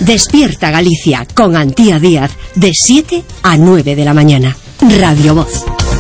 Despierta Galicia con Antía Díaz de 7 a 9 de la mañana. Radio Voz.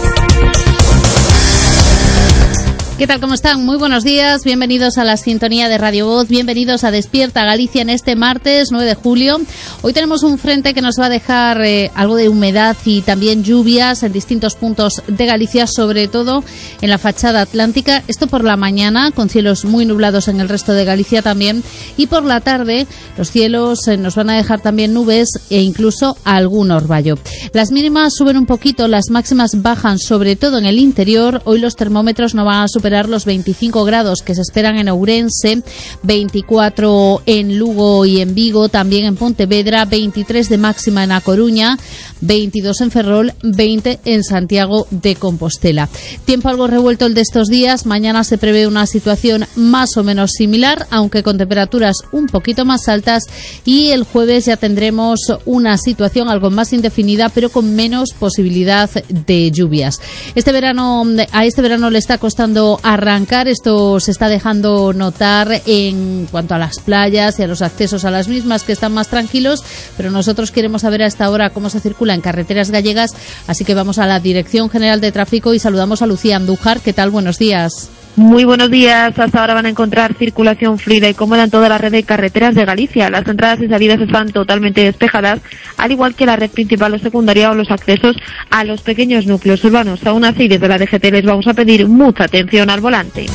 ¿Qué tal? ¿Cómo están? Muy buenos días, bienvenidos a la sintonía de Radio Voz, bienvenidos a Despierta Galicia en este martes 9 de julio. Hoy tenemos un frente que nos va a dejar algo de humedad y también lluvias en distintos puntos de Galicia, sobre todo en la fachada atlántica. Esto por la mañana, con cielos muy nublados en el resto de Galicia también. Y por la tarde, los cielos nos van a dejar también nubes e incluso algún orvallo. Las mínimas suben un poquito, las máximas bajan, sobre todo en el interior. Hoy los termómetros no van a superar los 25 grados que se esperan en Ourense, 24 en Lugo y en Vigo, también en Pontevedra, 23 de máxima en A Coruña, 22 en Ferrol, 20 en Santiago de Compostela. Tiempo algo revuelto el de estos días. Mañana se prevé una situación más o menos similar, aunque con temperaturas un poquito más altas, y el jueves ya tendremos una situación algo más indefinida, pero con menos posibilidad de lluvias. A este verano le está costando arrancar. Esto se está dejando notar en cuanto a las playas y a los accesos a las mismas, que están más tranquilos, pero nosotros queremos saber a esta hora cómo se circula en carreteras gallegas, así que vamos a la Dirección General de Tráfico y saludamos a Lucía Andújar. ¿Qué tal? Buenos días. Muy buenos días. Hasta ahora van a encontrar circulación fluida y cómoda en toda la red de carreteras de Galicia. Las entradas y salidas están totalmente despejadas, al igual que la red principal o secundaria o los accesos a los pequeños núcleos urbanos. Aún así, desde la DGT les vamos a pedir mucha atención al volante.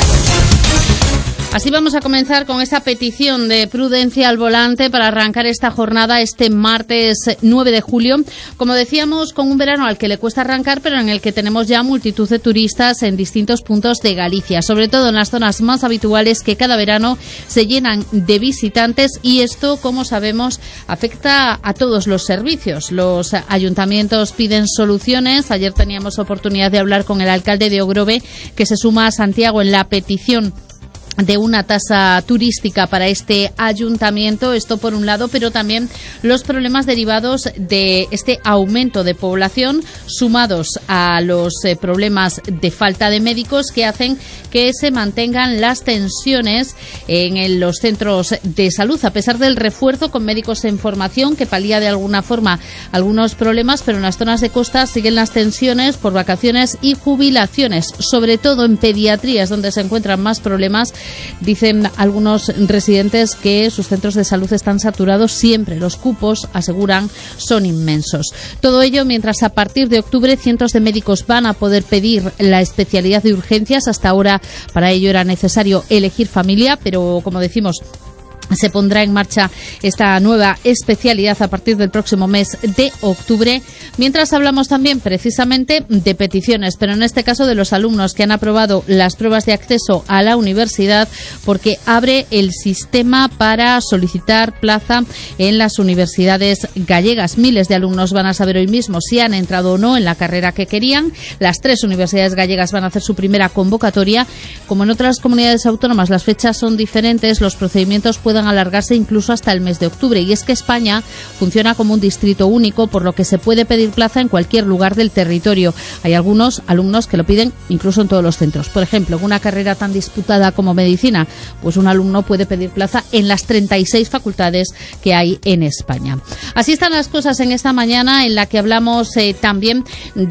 Así vamos a comenzar con esa petición de prudencia al volante para arrancar esta jornada este martes 9 de julio. Como decíamos, con un verano al que le cuesta arrancar, pero en el que tenemos ya multitud de turistas en distintos puntos de Galicia, sobre todo en las zonas más habituales que cada verano se llenan de visitantes, y esto, como sabemos, afecta a todos los servicios. Los ayuntamientos piden soluciones. Ayer teníamos oportunidad de hablar con el alcalde de Ogrove, que se suma a Santiago en la petición de una tasa turística para este ayuntamiento. Esto por un lado, pero también los problemas derivados de este aumento de población, sumados a los problemas de falta de médicos, que hacen que se mantengan las tensiones en los centros de salud, a pesar del refuerzo con médicos en formación que palía de alguna forma algunos problemas, pero en las zonas de costa siguen las tensiones por vacaciones y jubilaciones, sobre todo en pediatría, es donde se encuentran más problemas. Dicen algunos residentes que sus centros de salud están saturados siempre. Los cupos, aseguran, son inmensos. Todo ello mientras a partir de octubre cientos de médicos van a poder pedir la especialidad de urgencias. Hasta ahora para ello era necesario elegir familia, pero como decimos, se pondrá en marcha esta nueva especialidad a partir del próximo mes de octubre. Mientras hablamos también precisamente de peticiones, pero en este caso de los alumnos que han aprobado las pruebas de acceso a la universidad, porque abre el sistema para solicitar plaza en las universidades gallegas. Miles de alumnos van a saber hoy mismo si han entrado o no en la carrera que querían. Las 3 universidades gallegas van a hacer su primera convocatoria. Como en otras comunidades autónomas las fechas son diferentes, los procedimientos pueden alargarse incluso hasta el mes de octubre, y es que España funciona como un distrito único, por lo que se puede pedir plaza en cualquier lugar del territorio. Hay algunos alumnos que lo piden incluso en todos los centros. Por ejemplo, en una carrera tan disputada como medicina, pues un alumno puede pedir plaza en las 36 facultades que hay en España. Así están las cosas en esta mañana, en la que hablamos también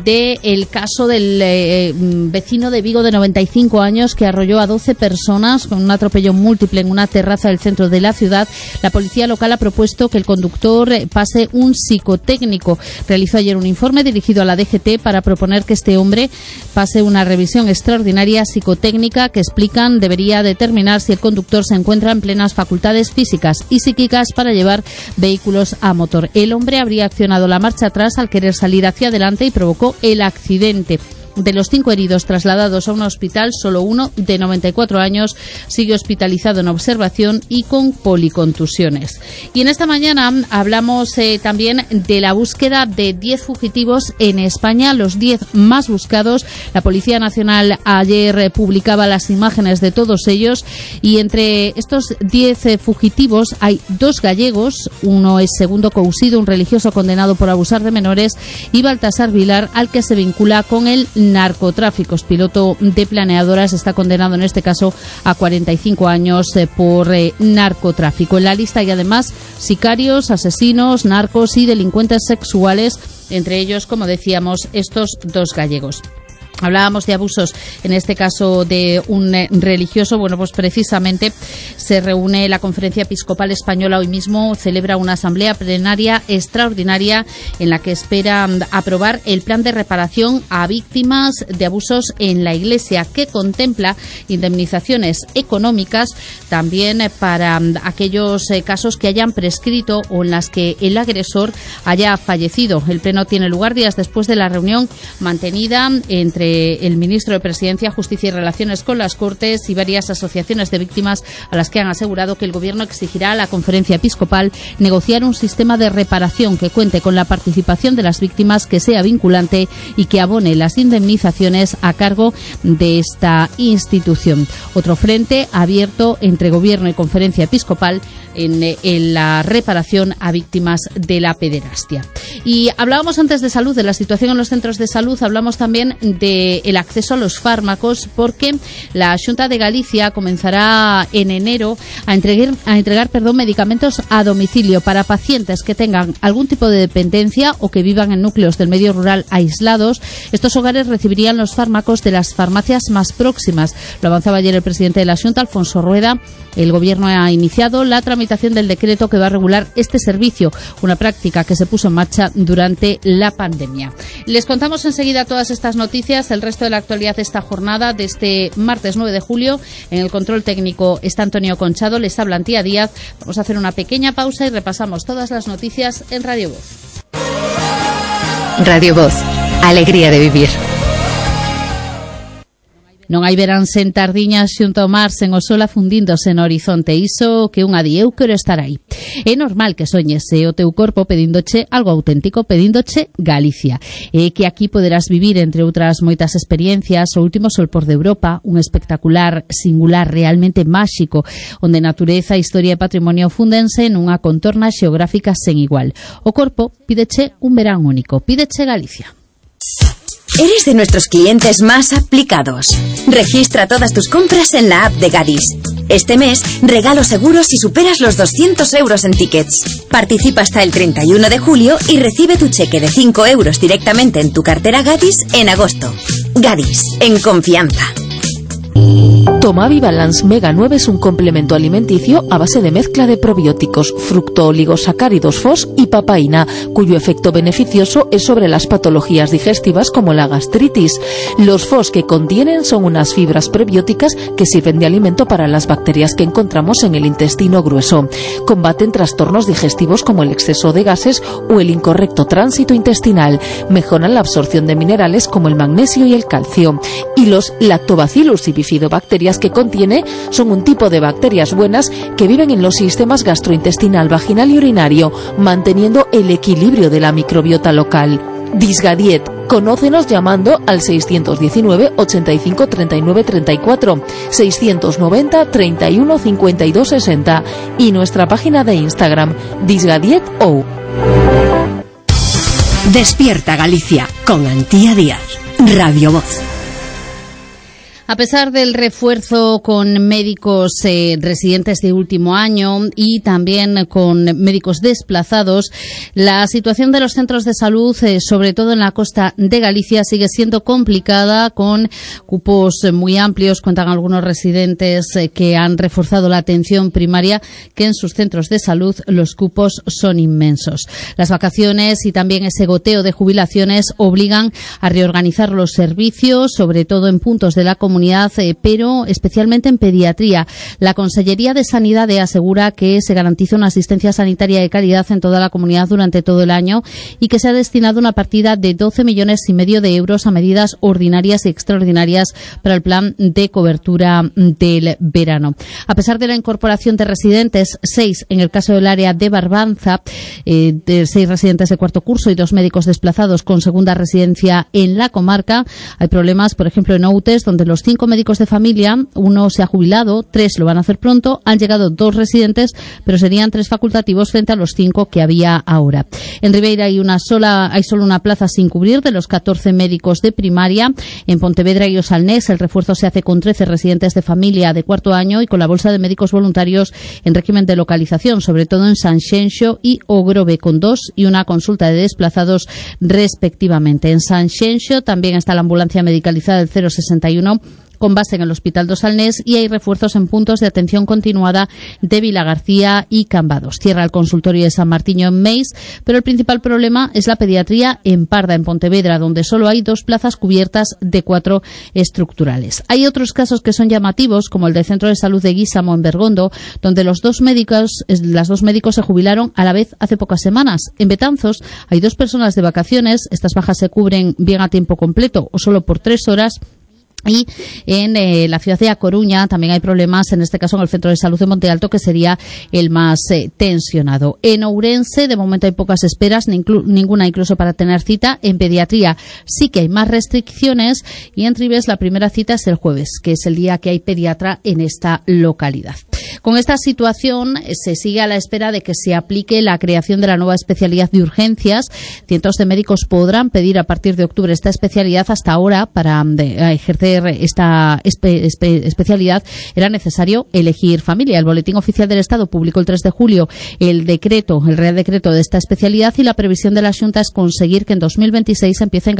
del caso del vecino de Vigo de 95 años que arrolló a 12 personas con un atropello múltiple en una terraza del centro de la ciudad. La policía local ha propuesto que el conductor pase un psicotécnico. Realizó ayer un informe dirigido a la DGT para proponer que este hombre pase una revisión extraordinaria psicotécnica que, explican, debería determinar si el conductor se encuentra en plenas facultades físicas y psíquicas para llevar vehículos a motor. El hombre habría accionado la marcha atrás al querer salir hacia adelante y provocó el accidente. De los 5 heridos trasladados a un hospital, solo uno, de 94 años, sigue hospitalizado en observación y con policontusiones. Y en esta mañana hablamos también de la búsqueda de 10 fugitivos en España, los 10 más buscados. La Policía Nacional ayer publicaba las imágenes de todos ellos, y entre estos 10 fugitivos hay 2 gallegos. Uno es Segundo Cousido, un religioso condenado por abusar de menores, y Baltasar Vilar, al que se vincula con el narcotráficos. Piloto de planeadoras, está condenado en este caso a 45 años por narcotráfico. En la lista hay además sicarios, asesinos, narcos y delincuentes sexuales, entre ellos, como decíamos, estos 2 gallegos. Hablábamos de abusos, en este caso de un religioso. Bueno, pues precisamente se reúne la Conferencia Episcopal Española hoy mismo, celebra una asamblea plenaria extraordinaria en la que espera aprobar el plan de reparación a víctimas de abusos en la Iglesia, que contempla indemnizaciones económicas también para aquellos casos que hayan prescrito o en las que el agresor haya fallecido. El pleno tiene lugar días después de la reunión mantenida entre el ministro de Presidencia, Justicia y Relaciones con las Cortes y varias asociaciones de víctimas, a las que han asegurado que el Gobierno exigirá a la Conferencia Episcopal negociar un sistema de reparación que cuente con la participación de las víctimas, que sea vinculante y que abone las indemnizaciones a cargo de esta institución. Otro frente abierto entre Gobierno y Conferencia Episcopal en la reparación a víctimas de la pederastia. Y hablábamos antes de salud, de la situación en los centros de salud, hablamos también de el acceso a los fármacos, porque la Xunta de Galicia comenzará en enero a entregar medicamentos a domicilio para pacientes que tengan algún tipo de dependencia o que vivan en núcleos del medio rural aislados. Estos hogares recibirían los fármacos de las farmacias más próximas. Lo avanzaba ayer el presidente de la Xunta, Alfonso Rueda. El Gobierno ha iniciado la tramitación del decreto que va a regular este servicio, una práctica que se puso en marcha durante la pandemia. Les contamos enseguida todas estas noticias, el resto de la actualidad de esta jornada de este martes 9 de julio. En el control técnico está Antonio Conchado, les habla Antía Díaz. Vamos a hacer una pequeña pausa y repasamos todas las noticias en Radio Voz. Radio Voz, alegría de vivir. Non hai verán sen tardiñas xunto ao mar, sen o sol afundíndose no horizonte. Iso que unha di, eu quero estar aí. É normal que soñese o teu corpo pedíndoche algo auténtico, pedíndoche Galicia. E que aquí poderás vivir, entre outras moitas experiencias, o último sol por de Europa, un espectacular, singular, realmente máxico, onde natureza, historia e patrimonio fúndense nunha contorna xeográfica sen igual. O corpo pídeche un verán único, pídeche Galicia. Eres de nuestros clientes más aplicados. Registra todas tus compras en la app de Gadis. Este mes, regalo seguro si superas los 200 euros en tickets. Participa hasta el 31 de julio y recibe tu cheque de 5 euros directamente en tu cartera Gadis en agosto. Gadis, en confianza. Tomavi Balance Mega 9 es un complemento alimenticio a base de mezcla de probióticos, fructooligosacáridos FOS y papaína, cuyo efecto beneficioso es sobre las patologías digestivas como la gastritis. Los FOS que contienen son unas fibras prebióticas que sirven de alimento para las bacterias que encontramos en el intestino grueso. Combaten trastornos digestivos como el exceso de gases o el incorrecto tránsito intestinal. Mejoran la absorción de minerales como el magnesio y el calcio. Y los lactobacillus y bifidobacterias que contiene son un tipo de bacterias buenas que viven en los sistemas gastrointestinal, vaginal y urinario, manteniendo el equilibrio de la microbiota local. Disgadiet. Conócenos llamando al 619 85 39 34, 690 31 52 60 y nuestra página de Instagram, disgadiet.ou. Despierta Galicia con Antía Díaz, Radio Voz. A pesar del refuerzo con médicos residentes de último año y también con médicos desplazados, la situación de los centros de salud, sobre todo en la costa de Galicia, sigue siendo complicada, con cupos muy amplios. Cuentan algunos residentes que han reforzado la atención primaria, que en sus centros de salud los cupos son inmensos. Las vacaciones y también ese goteo de jubilaciones obligan a reorganizar los servicios, sobre todo en puntos de la comunidad, pero especialmente en pediatría. La Consellería de Sanidad asegura que se garantiza una asistencia sanitaria de calidad en toda la comunidad durante todo el año y que se ha destinado una partida de 12,5 millones de euros a medidas ordinarias y extraordinarias para el plan de cobertura del verano. A pesar de la incorporación de residentes, 6 en el caso del área de Barbanza, de 6 residentes de cuarto curso y 2 médicos desplazados con segunda residencia en la comarca, hay problemas, por ejemplo, en Outes, donde los 5 médicos de familia, 1 se ha jubilado, 3 lo van a hacer pronto, han llegado 2 residentes, pero serían 3 facultativos frente a los 5 que había ahora. En Ribeira hay solo una plaza sin cubrir de los 14 médicos de primaria. En Pontevedra y Osalnés el refuerzo se hace con 13 residentes de familia de cuarto año y con la bolsa de médicos voluntarios en régimen de localización, sobre todo en Sanxenxo y Ogrove, con 2 y una consulta de desplazados respectivamente. En Sanxenxo también está la ambulancia medicalizada del 061 con base en el Hospital de Osalnés, y hay refuerzos en puntos de atención continuada de Vilagarcía y Cambados. Cierra el consultorio de San Martiño en Meis, pero el principal problema es la pediatría en Parda, en Pontevedra, donde solo hay 2 plazas cubiertas de 4 estructurales. Hay otros casos que son llamativos, como el del Centro de Salud de Guísamo en Bergondo, donde las dos médicos se jubilaron a la vez hace pocas semanas. En Betanzos hay 2 personas de vacaciones, estas bajas se cubren bien a tiempo completo o solo por 3 horas. Y en la ciudad de A Coruña también hay problemas, en este caso en el Centro de Salud de Monte Alto, que sería el más tensionado. En Ourense, de momento hay pocas esperas, ninguna incluso para tener cita. En pediatría sí que hay más restricciones, y en Ribes la primera cita es el jueves, que es el día que hay pediatra en esta localidad. Con esta situación se sigue a la espera de que se aplique la creación de la nueva especialidad de urgencias. Cientos de médicos podrán pedir a partir de octubre esta especialidad. Hasta ahora, para ejercer esta especialidad era necesario elegir familia. El Boletín Oficial del Estado publicó el 3 de julio el Real Decreto de esta especialidad, y la previsión de la Xunta es conseguir que en 2026 empiecen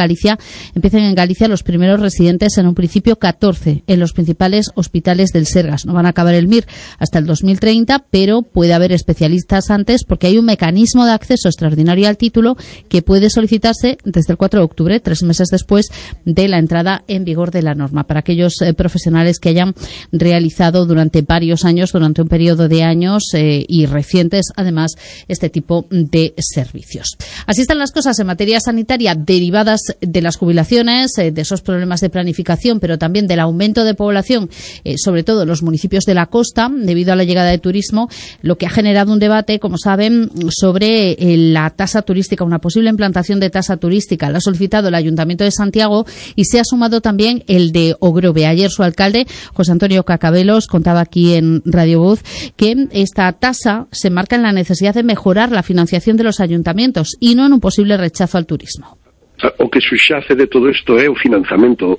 en Galicia los primeros residentes, en un principio 14, en los principales hospitales del Sergas. No van a acabar el MIR hasta el 2030, pero puede haber especialistas antes, porque hay un mecanismo de acceso extraordinario al título que puede solicitarse desde el 4 de octubre, 3 meses después de la entrada en vigor de la norma, para aquellos profesionales que hayan realizado durante varios años, durante un periodo de años y recientes, además, este tipo de servicios. Así están las cosas en materia sanitaria, derivadas de las jubilaciones, de esos problemas de planificación, pero también del aumento de población, sobre todo en los municipios de la costa, debido a la llegada de turismo, lo que ha generado un debate, como saben, sobre la tasa turística, una posible implantación de tasa turística. Lo ha solicitado el Ayuntamiento de Santiago y se ha sumado también el de Ogrove. Ayer su alcalde, José Antonio Cacabelos, contaba aquí en Radio Voz que esta tasa se marca en la necesidad de mejorar la financiación de los ayuntamientos y no en un posible rechazo al turismo. O que subxace de todo isto é o financiamento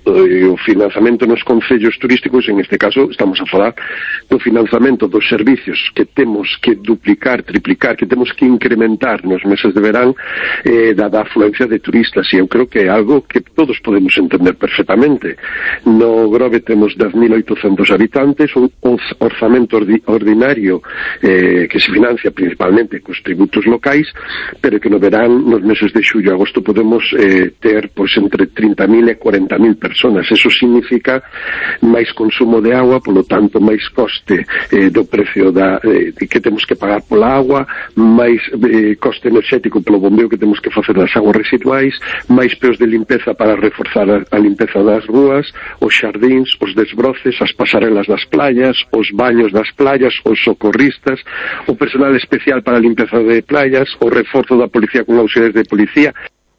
nos concellos turísticos. En este caso estamos a falar do financiamento dos servicios que temos que duplicar, triplicar, que temos que incrementar nos meses de verán, dada a afluencia de turistas, e eu creo que é algo que todos podemos entender perfectamente. No Grove temos 10.800 habitantes, un orzamento ordinario que se financia principalmente cos tributos locais, pero que no verán, nos meses de xullo e agosto, podemos ter entre 30.000 e 40.000 personas. Eso significa máis consumo de agua, polo tanto máis coste do precio que temos que pagar pola agua, máis coste enerxético polo bombeo que temos que facer das aguas residuais, máis peos de limpeza para reforzar a limpeza das rúas, os xardíns, os desbroces, as pasarelas das playas, os baños das playas, os socorristas, o personal especial para a limpeza de playas, o reforzo da policía con auxiliares de policía.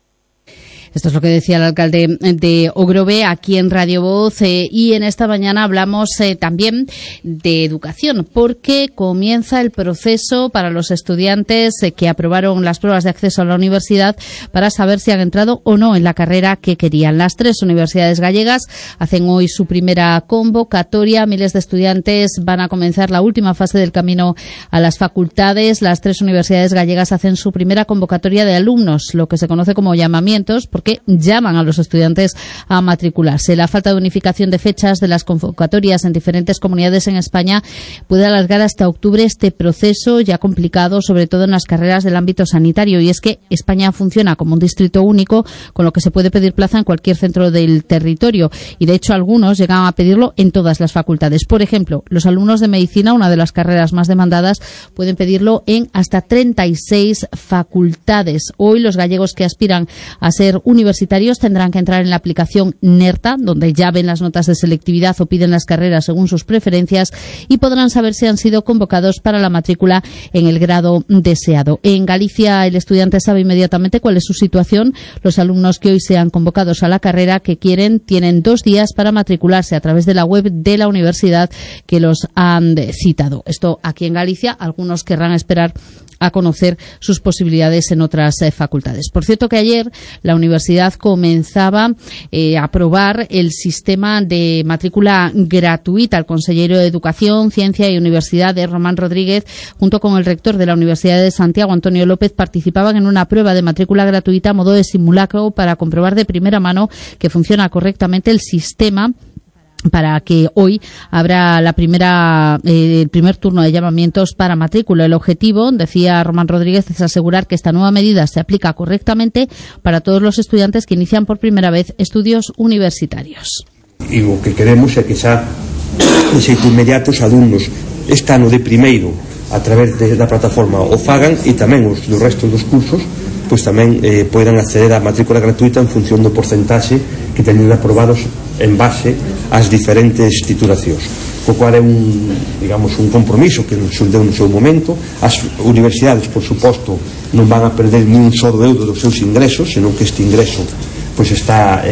Esto es lo que decía el alcalde de Ogrove aquí en Radio Voz, y en esta mañana hablamos también de educación, porque comienza el proceso para los estudiantes que aprobaron las pruebas de acceso a la universidad para saber si han entrado o no en la carrera que querían. Las 3 universidades gallegas hacen hoy su primera convocatoria. Miles de estudiantes van a comenzar la última fase del camino a las facultades. Las 3 universidades gallegas hacen su primera convocatoria de alumnos, lo que se conoce como llamamientos, porque llaman a los estudiantes a matricularse. La falta de unificación de fechas de las convocatorias en diferentes comunidades en España puede alargar hasta octubre este proceso, ya complicado, sobre todo en las carreras del ámbito sanitario. Y es que España funciona como un distrito único, con lo que se puede pedir plaza en cualquier centro del territorio. Y de hecho algunos llegan a pedirlo en todas las facultades. Por ejemplo, los alumnos de medicina, una de las carreras más demandadas, pueden pedirlo en hasta 36 facultades. Hoy los gallegos que aspiran a ser universitarios tendrán que entrar en la aplicación NERTA, donde ya ven las notas de selectividad o piden las carreras según sus preferencias, y podrán saber si han sido convocados para la matrícula en el grado deseado. En Galicia, el estudiante sabe inmediatamente cuál es su situación. Los alumnos que hoy sean convocados a la carrera que quieren tienen 2 días para matricularse a través de la web de la universidad que los han citado. Esto aquí en Galicia. Algunos querrán esperar a conocer sus posibilidades en otras facultades. Por cierto que ayer la universidad comenzaba a aprobar el sistema de matrícula gratuita. El consejero de Educación, Ciencia y Universidades, Román Rodríguez, junto con el rector de la Universidad de Santiago, Antonio López, participaban en una prueba de matrícula gratuita a modo de simulacro para comprobar de primera mano que funciona correctamente el sistema, para que hoy habrá el primer turno de llamamientos para matrícula. El objetivo, decía Román Rodríguez, es asegurar que esta nueva medida se aplica correctamente para todos los estudiantes que inician por primera vez estudios universitarios. E o que queremos é que xa de xeito inmediato os alumnos este ano de primeiro a través da plataforma o fagan, e tamén os do resto dos cursos pois tamén poidan acceder á matrícula gratuita en función do porcentaxe que teñen aprobados en base ás diferentes titulacións, co cual é un compromiso que nos deu no seu momento. As universidades, por suposto, non van a perder ni un só euro dos seus ingresos, senón que este ingreso pois está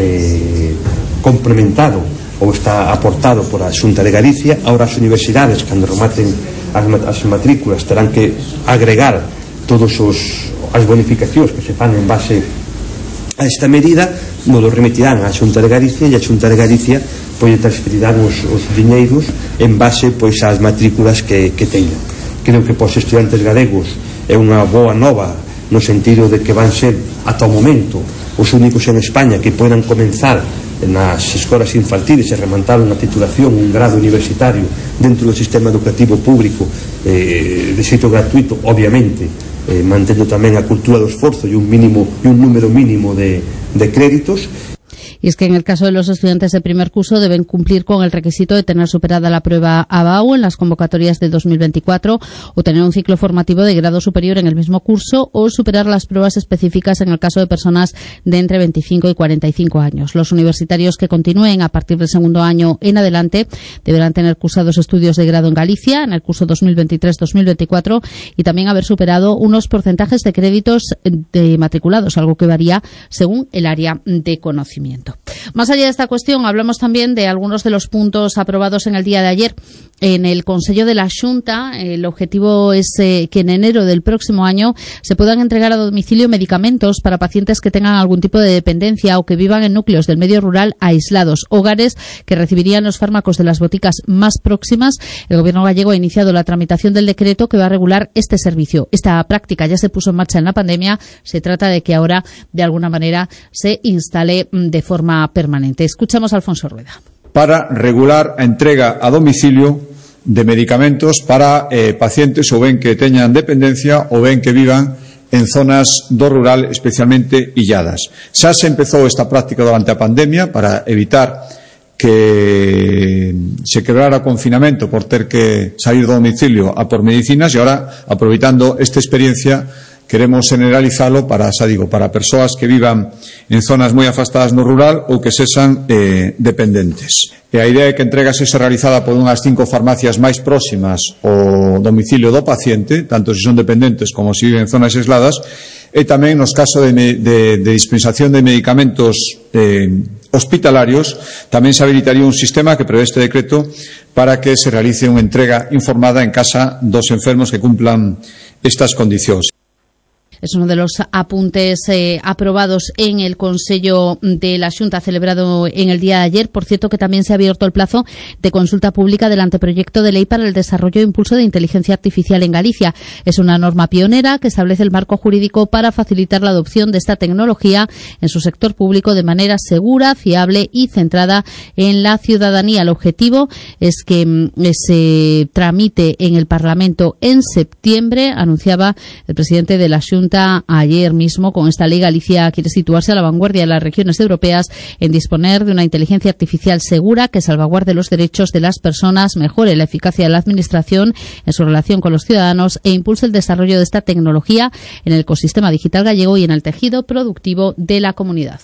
complementado ou está aportado por a Xunta de Galicia. Ahora as universidades, cando rematen as matrículas, terán que agregar todos as bonificacións que se fan en base a esta medida, nos lo remitirán á Xunta de Galicia, e a Xunta de Galicia pois transferirán os diñeiros en base pois ás matrículas que teñan. Creo que para os estudantes galegos é unha boa nova, no sentido de que van ser ata o momento os únicos en España que poidan comenzar nas escolas infantiles e rematar unha titulación, un grado universitario dentro do sistema educativo público de xeito gratuito, obviamente mantendo tamén a cultura do esforzo e un número mínimo de créditos. Y es que en el caso de los estudiantes de primer curso deben cumplir con el requisito de tener superada la prueba ABAU en las convocatorias de 2024 o tener un ciclo formativo de grado superior en el mismo curso o superar las pruebas específicas en el caso de personas de entre 25 y 45 años. Los universitarios que continúen a partir del segundo año en adelante deberán tener cursados estudios de grado en Galicia en el curso 2023-2024 y también haber superado unos porcentajes de créditos de matriculados, algo que varía según el área de conocimiento. Más allá de esta cuestión, hablamos también de algunos de los puntos aprobados en el día de ayer en el Consejo de la Xunta. El objetivo es que en enero del próximo año se puedan entregar a domicilio medicamentos para pacientes que tengan algún tipo de dependencia o que vivan en núcleos del medio rural aislados, hogares que recibirían los fármacos de las boticas más próximas. El Gobierno gallego ha iniciado la tramitación del decreto que va a regular este servicio. Esta práctica ya se puso en marcha en la pandemia. Se trata de que ahora, de alguna manera, se instale de forma permanente. Escuchamos a Alfonso Rueda. Para regular a entrega a domicilio de medicamentos para pacientes ou ben que teñan dependencia ou ben que vivan en zonas do rural especialmente illadas. Xa se empezou esta práctica durante a pandemia para evitar que se quebrara o confinamento por ter que salir do domicilio a por medicinas, e ahora, aproveitando esta experiencia, queremos generalizalo para persoas que vivan en zonas moi afastadas no rural ou que sexan dependentes. E a idea é que a entrega sexa realizada por unhas 5 farmacias máis próximas ao domicilio do paciente, tanto se son dependentes como se viven en zonas aisladas, e tamén nos casos de dispensación de medicamentos hospitalarios tamén se habilitaría un sistema que prevé este decreto para que se realice unha entrega informada en casa dos enfermos que cumplan estas condicións. Es uno de los apuntes aprobados en el Consejo de la Xunta celebrado en el día de ayer. Por cierto, que también se ha abierto el plazo de consulta pública del anteproyecto de ley para el desarrollo e impulso de inteligencia artificial en Galicia. Es una norma pionera que establece el marco jurídico para facilitar la adopción de esta tecnología en su sector público de manera segura, fiable y centrada en la ciudadanía. El objetivo es que se tramite en el Parlamento en septiembre, anunciaba el presidente de la Xunta Junta ayer mismo. Con esta ley, Galicia quiere situarse a la vanguardia de las regiones europeas en disponer de una inteligencia artificial segura que salvaguarde los derechos de las personas, mejore la eficacia de la administración en su relación con los ciudadanos e impulse el desarrollo de esta tecnología en el ecosistema digital gallego y en el tejido productivo de la comunidad.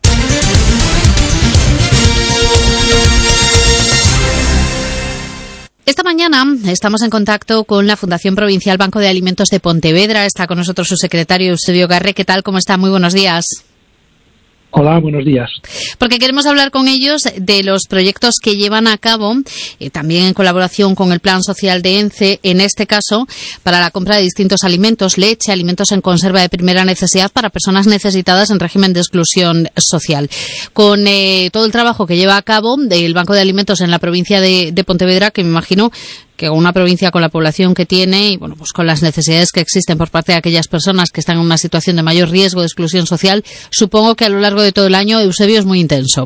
Esta mañana estamos en contacto con la Fundación Provincial Banco de Alimentos de Pontevedra. Está con nosotros su secretario, Eusebio Garre. ¿Qué tal? ¿Cómo está? Muy buenos días. Hola, buenos días. Porque queremos hablar con ellos de los proyectos que llevan a cabo, también en colaboración con el Plan Social de ENCE, en este caso, para la compra de distintos alimentos, leche, alimentos en conserva de primera necesidad para personas necesitadas en régimen de exclusión social. Con todo el trabajo que lleva a cabo el Banco de Alimentos en la provincia de Pontevedra, que me imagino que una provincia con la población que tiene y bueno, pues con las necesidades que existen por parte de aquellas personas que están en una situación de mayor riesgo de exclusión social, supongo que a lo largo de todo el año, Eusebio, es muy intenso.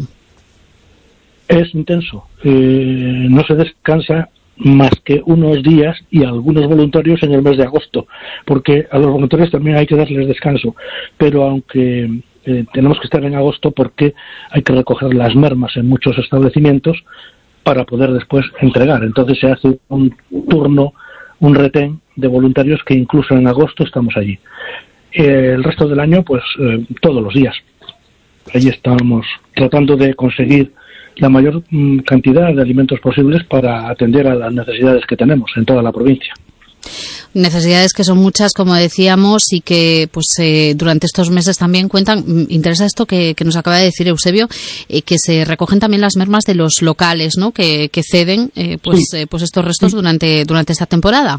Es intenso. No se descansa más que unos días y algunos voluntarios en el mes de agosto, porque a los voluntarios también hay que darles descanso, pero aunque tenemos que estar en agosto porque hay que recoger las mermas en muchos establecimientos para poder después entregar. Entonces se hace un turno, un retén de voluntarios que incluso en agosto estamos allí. El resto del año, pues todos los días. Allí estamos tratando de conseguir la mayor cantidad de alimentos posibles para atender a las necesidades que tenemos en toda la provincia. Necesidades que son muchas, como decíamos, y que pues durante estos meses también cuentan. Interesa esto que nos acaba de decir Eusebio, que se recogen también las mermas de los locales, ¿no? Que ceden pues estos restos durante esta temporada.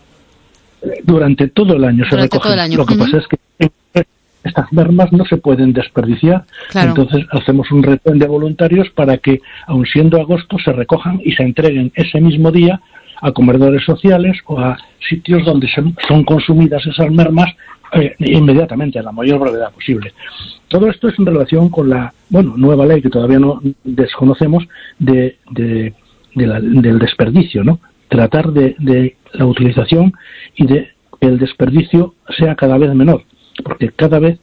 Durante todo el año se recogen. Todo el año. Lo que pasa es que estas mermas no se pueden desperdiciar. Claro. Entonces hacemos un retén de voluntarios para que, aun siendo agosto, se recojan y se entreguen ese mismo día a comedores sociales o a sitios donde son consumidas esas mermas inmediatamente, a la mayor brevedad posible. Todo esto es en relación con la nueva ley que todavía no desconocemos del desperdicio, ¿no? Tratar de la utilización y de que el desperdicio sea cada vez menor, porque cada vez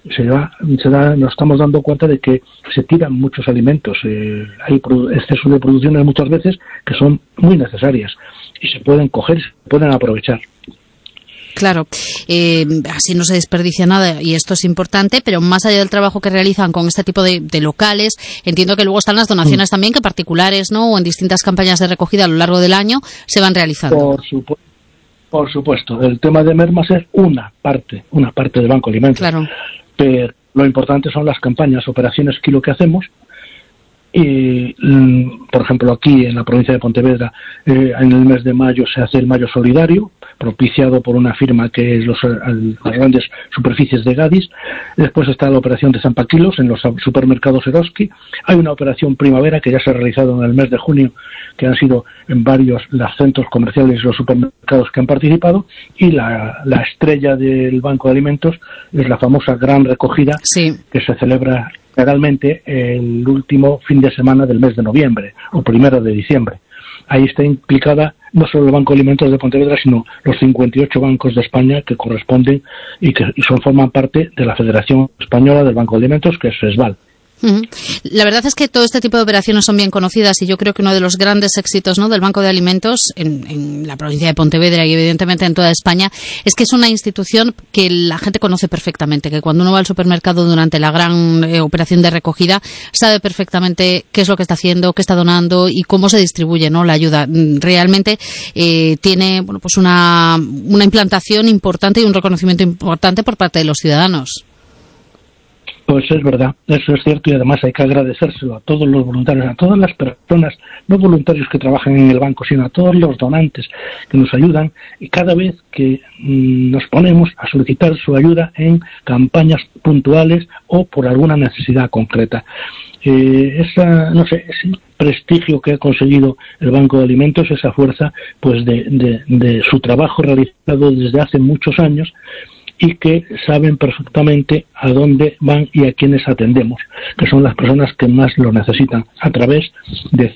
nos estamos dando cuenta de que se tiran muchos alimentos, hay exceso de producciones muchas veces que son muy necesarias y se pueden coger, se pueden aprovechar. Claro, así no se desperdicia nada y esto es importante, pero más allá del trabajo que realizan con este tipo de locales, entiendo que luego están las donaciones también que particulares, ¿no? O en distintas campañas de recogida a lo largo del año se van realizando. Por supuesto, el tema de mermas es una parte del Banco de Alimentos. Claro. Pero lo importante son las campañas, operaciones kilo que hacemos. Y, por ejemplo, aquí en la provincia de Pontevedra, en el mes de mayo se hace el Mayo Solidario, propiciado por una firma que es las grandes superficies de Gadis. Después está la operación de Zampa Kilos en los supermercados Eroski. Hay una operación Primavera que ya se ha realizado en el mes de junio, que han sido en varios los centros comerciales y los supermercados que han participado. Y la estrella del Banco de Alimentos es la famosa Gran Recogida, que se celebra generalmente el último fin de semana del mes de noviembre o 1 de diciembre. Ahí está implicada no solo el Banco de Alimentos de Pontevedra, sino los 58 bancos de España que corresponden y forman parte de la Federación Española del Banco de Alimentos, que es FESVAL. La verdad es que todo este tipo de operaciones son bien conocidas y yo creo que uno de los grandes éxitos, ¿no?, del Banco de Alimentos en la provincia de Pontevedra y evidentemente en toda España es que es una institución que la gente conoce perfectamente, que cuando uno va al supermercado durante la gran operación de recogida sabe perfectamente qué es lo que está haciendo, qué está donando y cómo se distribuye, ¿no?, la ayuda. Realmente tiene pues una implantación importante y un reconocimiento importante por parte de los ciudadanos. Pues es verdad, eso es cierto, y además hay que agradecérselo a todos los voluntarios, a todas las personas, no voluntarios que trabajan en el banco, sino a todos los donantes que nos ayudan, y cada vez que nos ponemos a solicitar su ayuda en campañas puntuales o por alguna necesidad concreta. Ese prestigio que ha conseguido el Banco de Alimentos, esa fuerza pues de su trabajo realizado desde hace muchos años, y que saben perfectamente a dónde van y a quiénes atendemos, que son las personas que más lo necesitan, a través de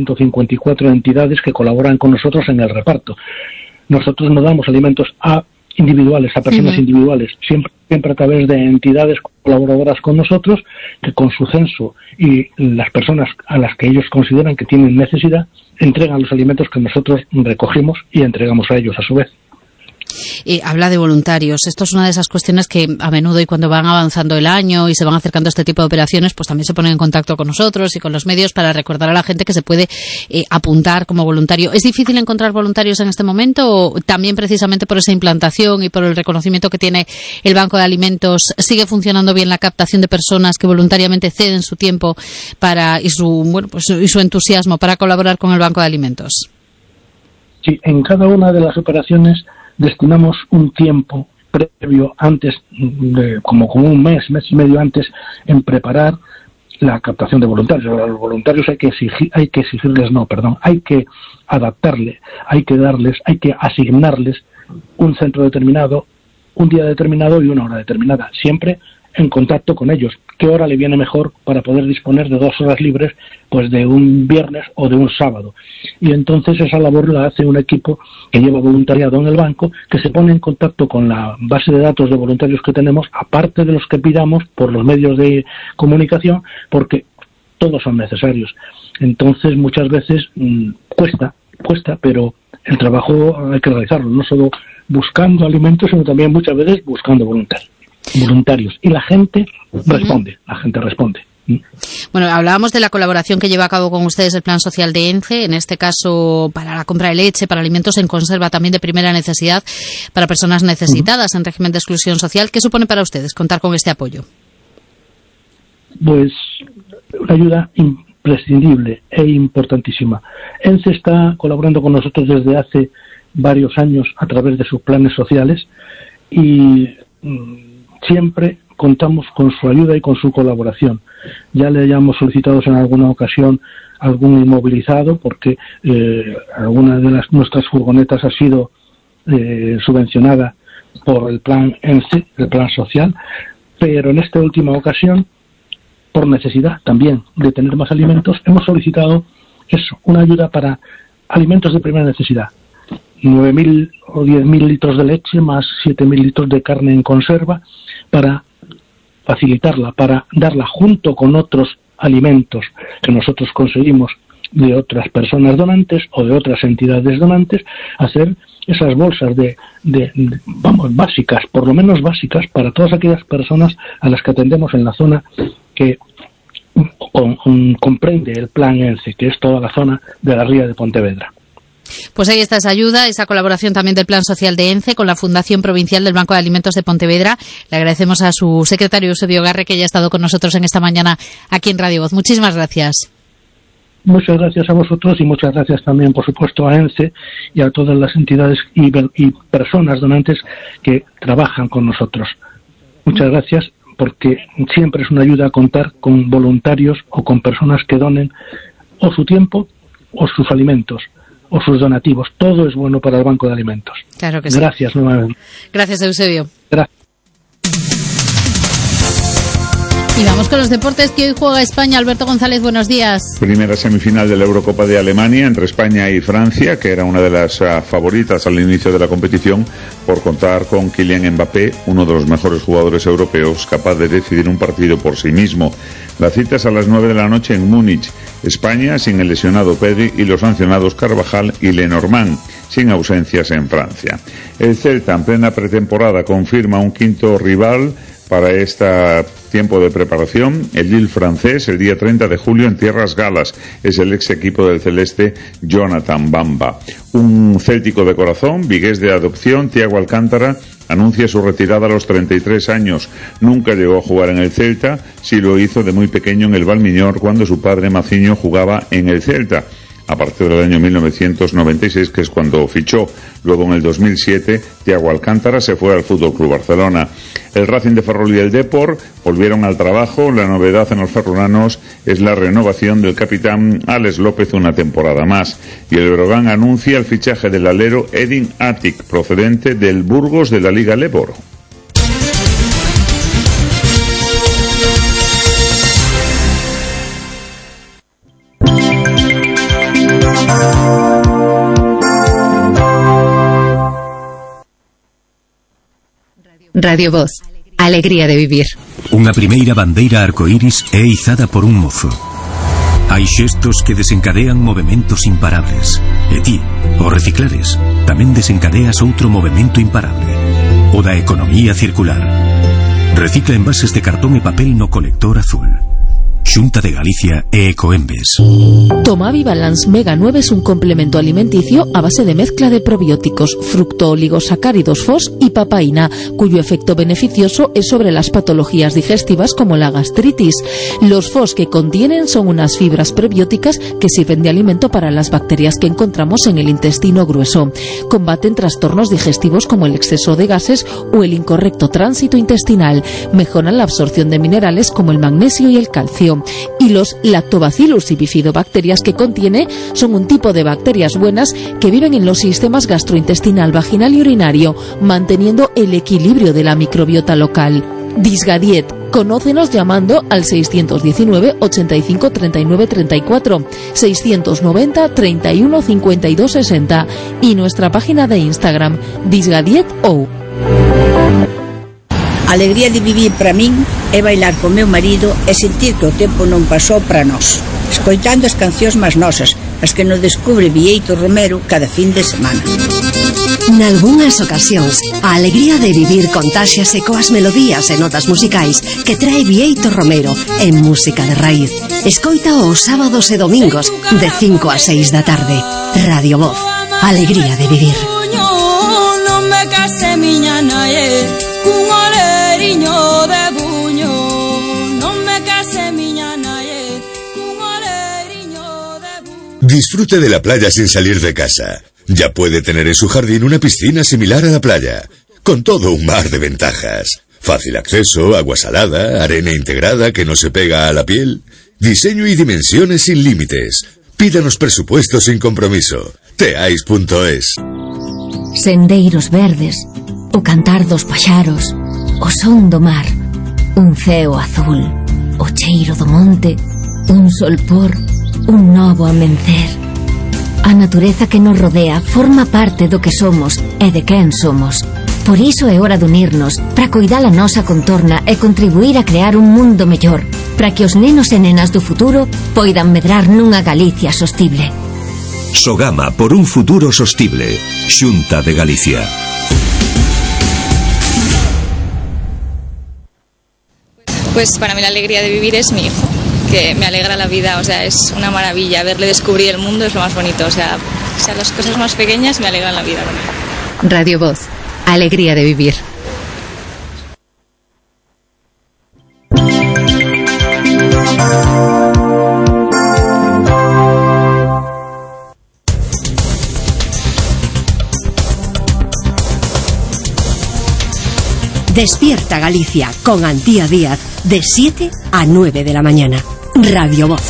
154 entidades que colaboran con nosotros en el reparto. Nosotros no damos alimentos a individuales, a personas individuales, siempre a través de entidades colaboradoras con nosotros, que con su censo y las personas a las que ellos consideran que tienen necesidad, entregan los alimentos que nosotros recogimos y entregamos a ellos a su vez. Habla de voluntarios. Esto es una de esas cuestiones que a menudo, y cuando van avanzando el año y se van acercando a este tipo de operaciones, pues también se ponen en contacto con nosotros y con los medios para recordar a la gente que se puede apuntar como voluntario. ¿Es difícil encontrar voluntarios en este momento, o también precisamente por esa implantación y por el reconocimiento que tiene el Banco de Alimentos sigue funcionando bien la captación de personas que voluntariamente ceden su tiempo y su entusiasmo para colaborar con el Banco de Alimentos? Sí, en cada una de las operaciones destinamos un tiempo previo antes, como un mes y medio antes, en preparar la captación de voluntarios. A los voluntarios hay que adaptarle, hay que asignarles un centro determinado, un día determinado y una hora determinada, siempre en contacto con ellos. ¿Qué hora le viene mejor para poder disponer de 2 horas libres? Pues de un viernes o de un sábado. Y entonces esa labor la hace un equipo que lleva voluntariado en el banco, que se pone en contacto con la base de datos de voluntarios que tenemos, aparte de los que pidamos por los medios de comunicación, porque todos son necesarios. Entonces muchas veces cuesta, pero el trabajo hay que realizarlo, no solo buscando alimentos, sino también muchas veces buscando voluntarios. Y la gente responde. Bueno, hablábamos de la colaboración que lleva a cabo con ustedes el Plan Social de ENCE, en este caso para la compra de leche, para alimentos en conserva también de primera necesidad, para personas necesitadas en régimen de exclusión social. ¿Qué supone para ustedes contar con este apoyo? Pues una ayuda imprescindible e importantísima. ENCE está colaborando con nosotros desde hace varios años a través de sus planes sociales y siempre contamos con su ayuda y con su colaboración. Ya le hayamos solicitado en alguna ocasión algún inmovilizado, porque alguna de nuestras furgonetas ha sido subvencionada por el plan ENCE, el plan social, pero en esta última ocasión, por necesidad también de tener más alimentos, hemos solicitado una ayuda para alimentos de primera necesidad. 9.000 o 10.000 litros de leche más 7.000 litros de carne en conserva, para facilitarla, para darla junto con otros alimentos que nosotros conseguimos de otras personas donantes o de otras entidades donantes, hacer esas bolsas básicas, por lo menos básicas, para todas aquellas personas a las que atendemos en la zona que comprende el plan ENCE, que es toda la zona de la ría de Pontevedra. Pues ahí está esa ayuda, esa colaboración también del Plan Social de ENCE con la Fundación Provincial del Banco de Alimentos de Pontevedra. Le agradecemos a su secretario Eusebio Garre que haya estado con nosotros en esta mañana aquí en Radio Voz. Muchísimas gracias. Muchas gracias a vosotros y muchas gracias también, por supuesto, a ENCE y a todas las entidades y personas donantes que trabajan con nosotros. Muchas gracias, porque siempre es una ayuda contar con voluntarios o con personas que donen o su tiempo o sus alimentos o sus donativos. Todo es bueno para el Banco de Alimentos. Claro que sí. Gracias nuevamente. Gracias, Eusebio. Gracias. Y vamos con los deportes que hoy juega España. Alberto González, buenos días. Primera semifinal de la Eurocopa de Alemania entre España y Francia, que era una de las favoritas al inicio de la competición por contar con Kylian Mbappé, uno de los mejores jugadores europeos, capaz de decidir un partido por sí mismo. La cita es a las 9 de la noche en Múnich. España sin el lesionado Pedri y los sancionados Carvajal y Lenormand, sin ausencias en Francia. El Celta, en plena pretemporada, confirma un quinto rival para este tiempo de preparación, el Lille francés, el día 30 de julio en tierras galas. Es el ex equipo del celeste Jonathan Bamba. Un céltico de corazón, vigués de adopción, Thiago Alcántara, anuncia su retirada a los 33 años. Nunca llegó a jugar en el Celta, sí lo hizo de muy pequeño en el Valmiñor cuando su padre Maciño jugaba en el Celta. A partir del año 1996, que es cuando fichó. Luego, en el 2007, Thiago Alcántara se fue al Fútbol Club Barcelona. El Racing de Ferrol y el Depor volvieron al trabajo. La novedad en los ferrolanos es la renovación del capitán Alex López una temporada más. Y el Breogán anuncia el fichaje del alero Edin Atik, procedente del Burgos de la Liga Lebor. Radio Voz. Alegría de vivir. Unha primeira bandeira arcoíris é izada por un mozo. Hai xestos que desencadean movementos imparables. E ti, ao reciclares, tamén desencadeas outro movemento imparable. O da economía circular. Recicla envases de cartón e papel no colector azul. Xunta de Galicia e Ecoembes. Tomavi Balance Mega 9 es un complemento alimenticio a base de mezcla de probióticos, fructooligosacáridos FOS y papaína, cuyo efecto beneficioso es sobre las patologías digestivas como la gastritis. Los FOS que contienen son unas fibras prebióticas que sirven de alimento para las bacterias que encontramos en el intestino grueso. Combaten trastornos digestivos como el exceso de gases o el incorrecto tránsito intestinal. Mejoran la absorción de minerales como el magnesio y el calcio. Y los lactobacillus y bifidobacterias que contiene son un tipo de bacterias buenas que viven en los sistemas gastrointestinal, vaginal y urinario, manteniendo el equilibrio de la microbiota local. Disgadiet. Conócenos llamando al 619 85 39 34, 690 31 52 60 y nuestra página de Instagram, disgadiet.ou. A alegría de vivir para min é bailar co meu marido e sentir que o tempo non pasou para nós, escoitando as cancións máis nosas, as que nos descubre Bieito Romero cada fin de semana. Nalgúnas ocasións, a alegría de vivir contáxiase coas melodías e notas musicais que trae Bieito Romero en música de raíz. Escoita os sábados e domingos de 5 a 6 da tarde. Radio Voz, alegría de vivir. Non me case miña nae, cun oleriño de buño. Non me case miña nae, cun oleriño de buño. Disfrute de la playa sin salir de casa. Ya puede tener en su jardín una piscina similar a la playa, con todo un mar de ventajas. Fácil acceso, agua salada, arena integrada que no se pega a la piel, diseño y dimensiones sin límites. Pídanos presupuesto sin compromiso. Teais.es. Sendeiros verdes, o cantar dos paxaros, o son do mar, un ceo azul, o cheiro do monte, un solpor, un novo amencer. A natureza que nos rodea forma parte do que somos e de quen somos. Por iso é hora de unirnos para coidar a nosa contorna e contribuir a crear un mundo mellor, para que os nenos e nenas do futuro poidan medrar nunha Galicia sostible. Sogama por un futuro sostible. Xunta de Galicia. Pues para mí la alegría de vivir es mi hijo, que me alegra la vida, o sea, es una maravilla. Verle descubrir el mundo es lo más bonito, o sea las cosas más pequeñas me alegran la vida. Radio Voz, alegría de vivir. Despierta Galicia con Antía Díaz de 7 a 9 de la mañana. Radio Voz.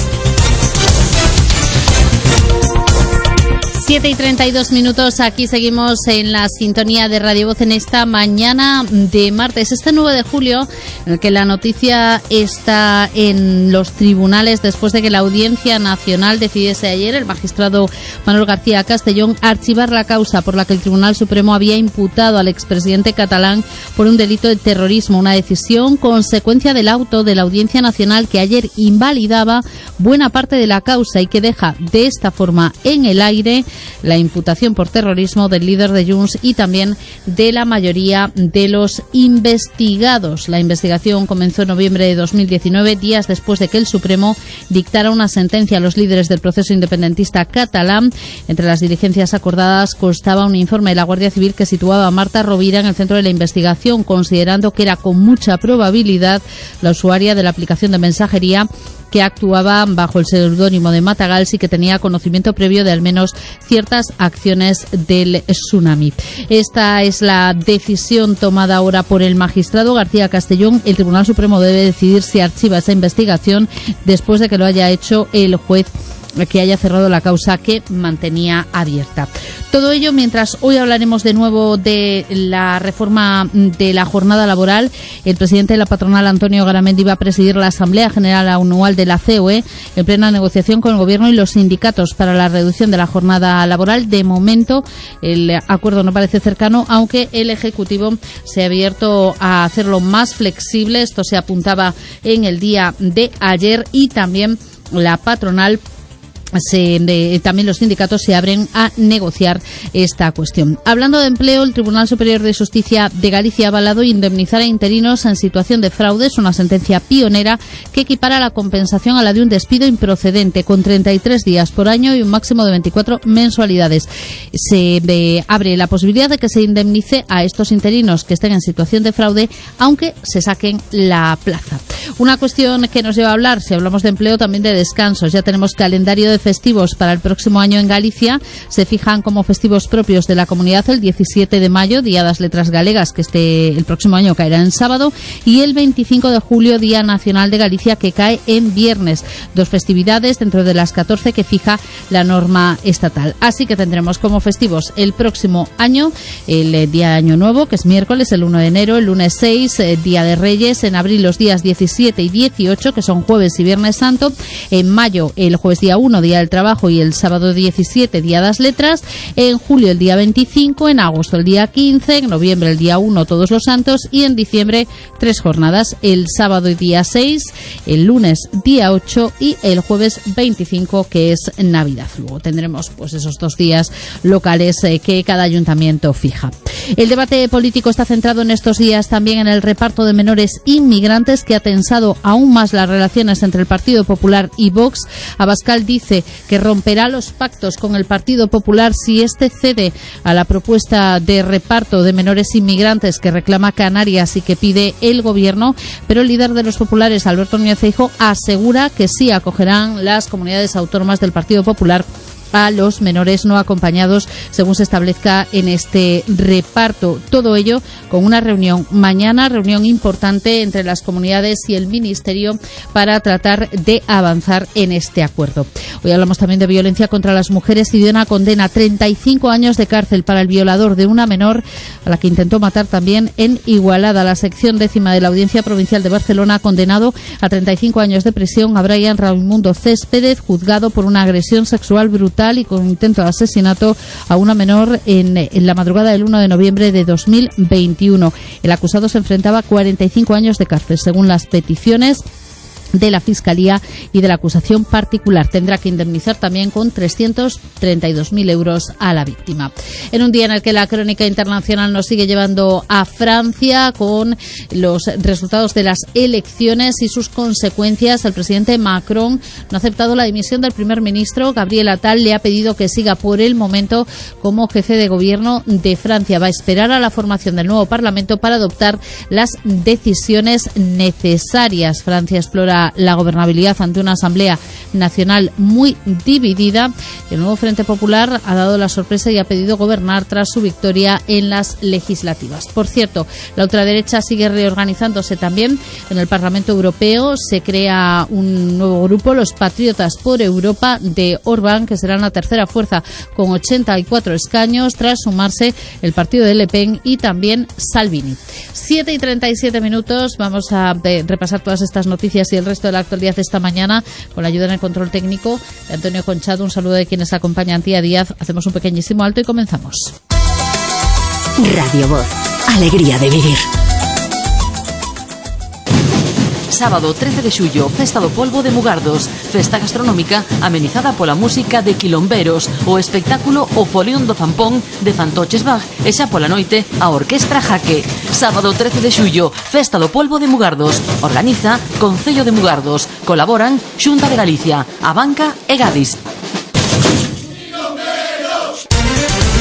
7 y 32 minutos, aquí seguimos en la sintonía de Radio Voz en esta mañana de martes, este 9 de julio, en el que la noticia está en los tribunales después de que la Audiencia Nacional decidiese ayer, el magistrado Manuel García Castellón, archivar la causa por la que el Tribunal Supremo había imputado al expresidente catalán por un delito de terrorismo, una decisión consecuencia del auto de la Audiencia Nacional que ayer invalidaba buena parte de la causa y que deja de esta forma en el aire la imputación por terrorismo del líder de Junts y también de la mayoría de los investigados. La investigación comenzó en noviembre de 2019, días después de que el Supremo dictara una sentencia a los líderes del proceso independentista catalán. Entre las diligencias acordadas constaba un informe de la Guardia Civil que situaba a Marta Rovira en el centro de la investigación, considerando que era con mucha probabilidad la usuaria de la aplicación de mensajería que actuaba bajo el seudónimo de Matagalls y que tenía conocimiento previo de al menos ciertas acciones del tsunami. Esta es la decisión tomada ahora por el magistrado García Castellón. El Tribunal Supremo debe decidir si archiva esa investigación después de que lo haya hecho el juez que haya cerrado la causa que mantenía abierta. Todo ello mientras hoy hablaremos de nuevo de la reforma de la jornada laboral. El presidente de la patronal, Antonio Garamendi, va a presidir la Asamblea General Anual de la COE en plena negociación con el Gobierno y los sindicatos para la reducción de la jornada laboral. De momento, el acuerdo no parece cercano, aunque el Ejecutivo se ha abierto a hacerlo más flexible. Esto se apuntaba en el día de ayer, y también la patronal también los sindicatos se abren a negociar esta cuestión. Hablando de empleo, el Tribunal Superior de Justicia de Galicia ha avalado indemnizar a interinos en situación de fraude. Es una sentencia pionera que equipara la compensación a la de un despido improcedente, con 33 días por año y un máximo de 24 mensualidades. Se abre la posibilidad de que se indemnice a estos interinos que estén en situación de fraude, aunque se saquen la plaza. Una cuestión que nos lleva a hablar, si hablamos de empleo, también de descansos. Ya tenemos calendario de festivos para el próximo año en Galicia. Se fijan como festivos propios de la comunidad el 17 de mayo, Día das Letras Galegas, que el próximo año caerá en sábado, y el 25 de julio, Día Nacional de Galicia, que cae en viernes. 2 festividades dentro de las 14 que fija la norma estatal. Así que tendremos como festivos el próximo año el Día de Año Nuevo, que es miércoles, el 1 de enero, el lunes 6, Día de Reyes, en abril los días 17 y 18, que son jueves y viernes santo, en mayo el jueves día 1, Día del Trabajo, y el sábado 17, Día das Letras, en julio el día 25, en agosto el día 15, en noviembre el día 1, Todos los Santos, y en diciembre 3 jornadas, el sábado día 6, el lunes día 8 y el jueves 25, que es Navidad. Luego tendremos pues esos 2 días locales que cada ayuntamiento fija. El debate político está centrado en estos días también en el reparto de menores inmigrantes, que ha tensado aún más las relaciones entre el Partido Popular y Vox. Abascal dice que romperá los pactos con el Partido Popular si éste cede a la propuesta de reparto de menores inmigrantes que reclama Canarias y que pide el Gobierno, pero el líder de los populares, Alberto Núñez Feijóo, asegura que sí acogerán las comunidades autónomas del Partido Popular a los menores no acompañados, según se establezca en este reparto. Todo ello con una reunión mañana, reunión importante entre las comunidades y el Ministerio para tratar de avanzar en este acuerdo. Hoy hablamos también de violencia contra las mujeres y de una condena, 35 años de cárcel para el violador de una menor a la que intentó matar también en Igualada. La sección 10ª de la Audiencia Provincial de Barcelona ha condenado a 35 años de prisión a Brian Raimundo Céspedes, juzgado por una agresión sexual brutal y con intento de asesinato a una menor en la madrugada del 1 de noviembre de 2021. El acusado se enfrentaba a 45 años de cárcel, según las peticiones de la Fiscalía y de la acusación particular. Tendrá que indemnizar también con 332.000 euros a la víctima. En un día en el que la crónica internacional nos sigue llevando a Francia con los resultados de las elecciones y sus consecuencias, el presidente Macron no ha aceptado la dimisión del primer ministro. Gabriel Attal le ha pedido que siga por el momento como jefe de gobierno de Francia. Va a esperar a la formación del nuevo Parlamento para adoptar las decisiones necesarias. Francia explora la gobernabilidad ante una Asamblea Nacional muy dividida. El nuevo Frente Popular ha dado la sorpresa y ha pedido gobernar tras su victoria en las legislativas. Por cierto, la ultraderecha sigue reorganizándose también en el Parlamento Europeo. Se crea un nuevo grupo, los Patriotas por Europa de Orbán, que serán la tercera fuerza con 84 escaños, tras sumarse el partido de Le Pen y también Salvini. 7:37. Vamos a repasar todas estas noticias y el resto de la actualidad de esta mañana con la ayuda en el control técnico de Antonio Conchado. Un saludo de quienes acompañan Tía Díaz. Hacemos un pequeñísimo alto y comenzamos. Radio Voz, alegría de vivir. Sábado 13 de xullo, Festa do Polvo de Mugardos. Festa gastronómica amenizada pola música de Quilomberos, o espectáculo O Folión do Zampón de Fantoches Bach e xa pola noite a Orquestra Jaque. Sábado 13 de xullo, Festa do Polvo de Mugardos. Organiza Concello de Mugardos. Colaboran Xunta de Galicia, a Banca e Gadis.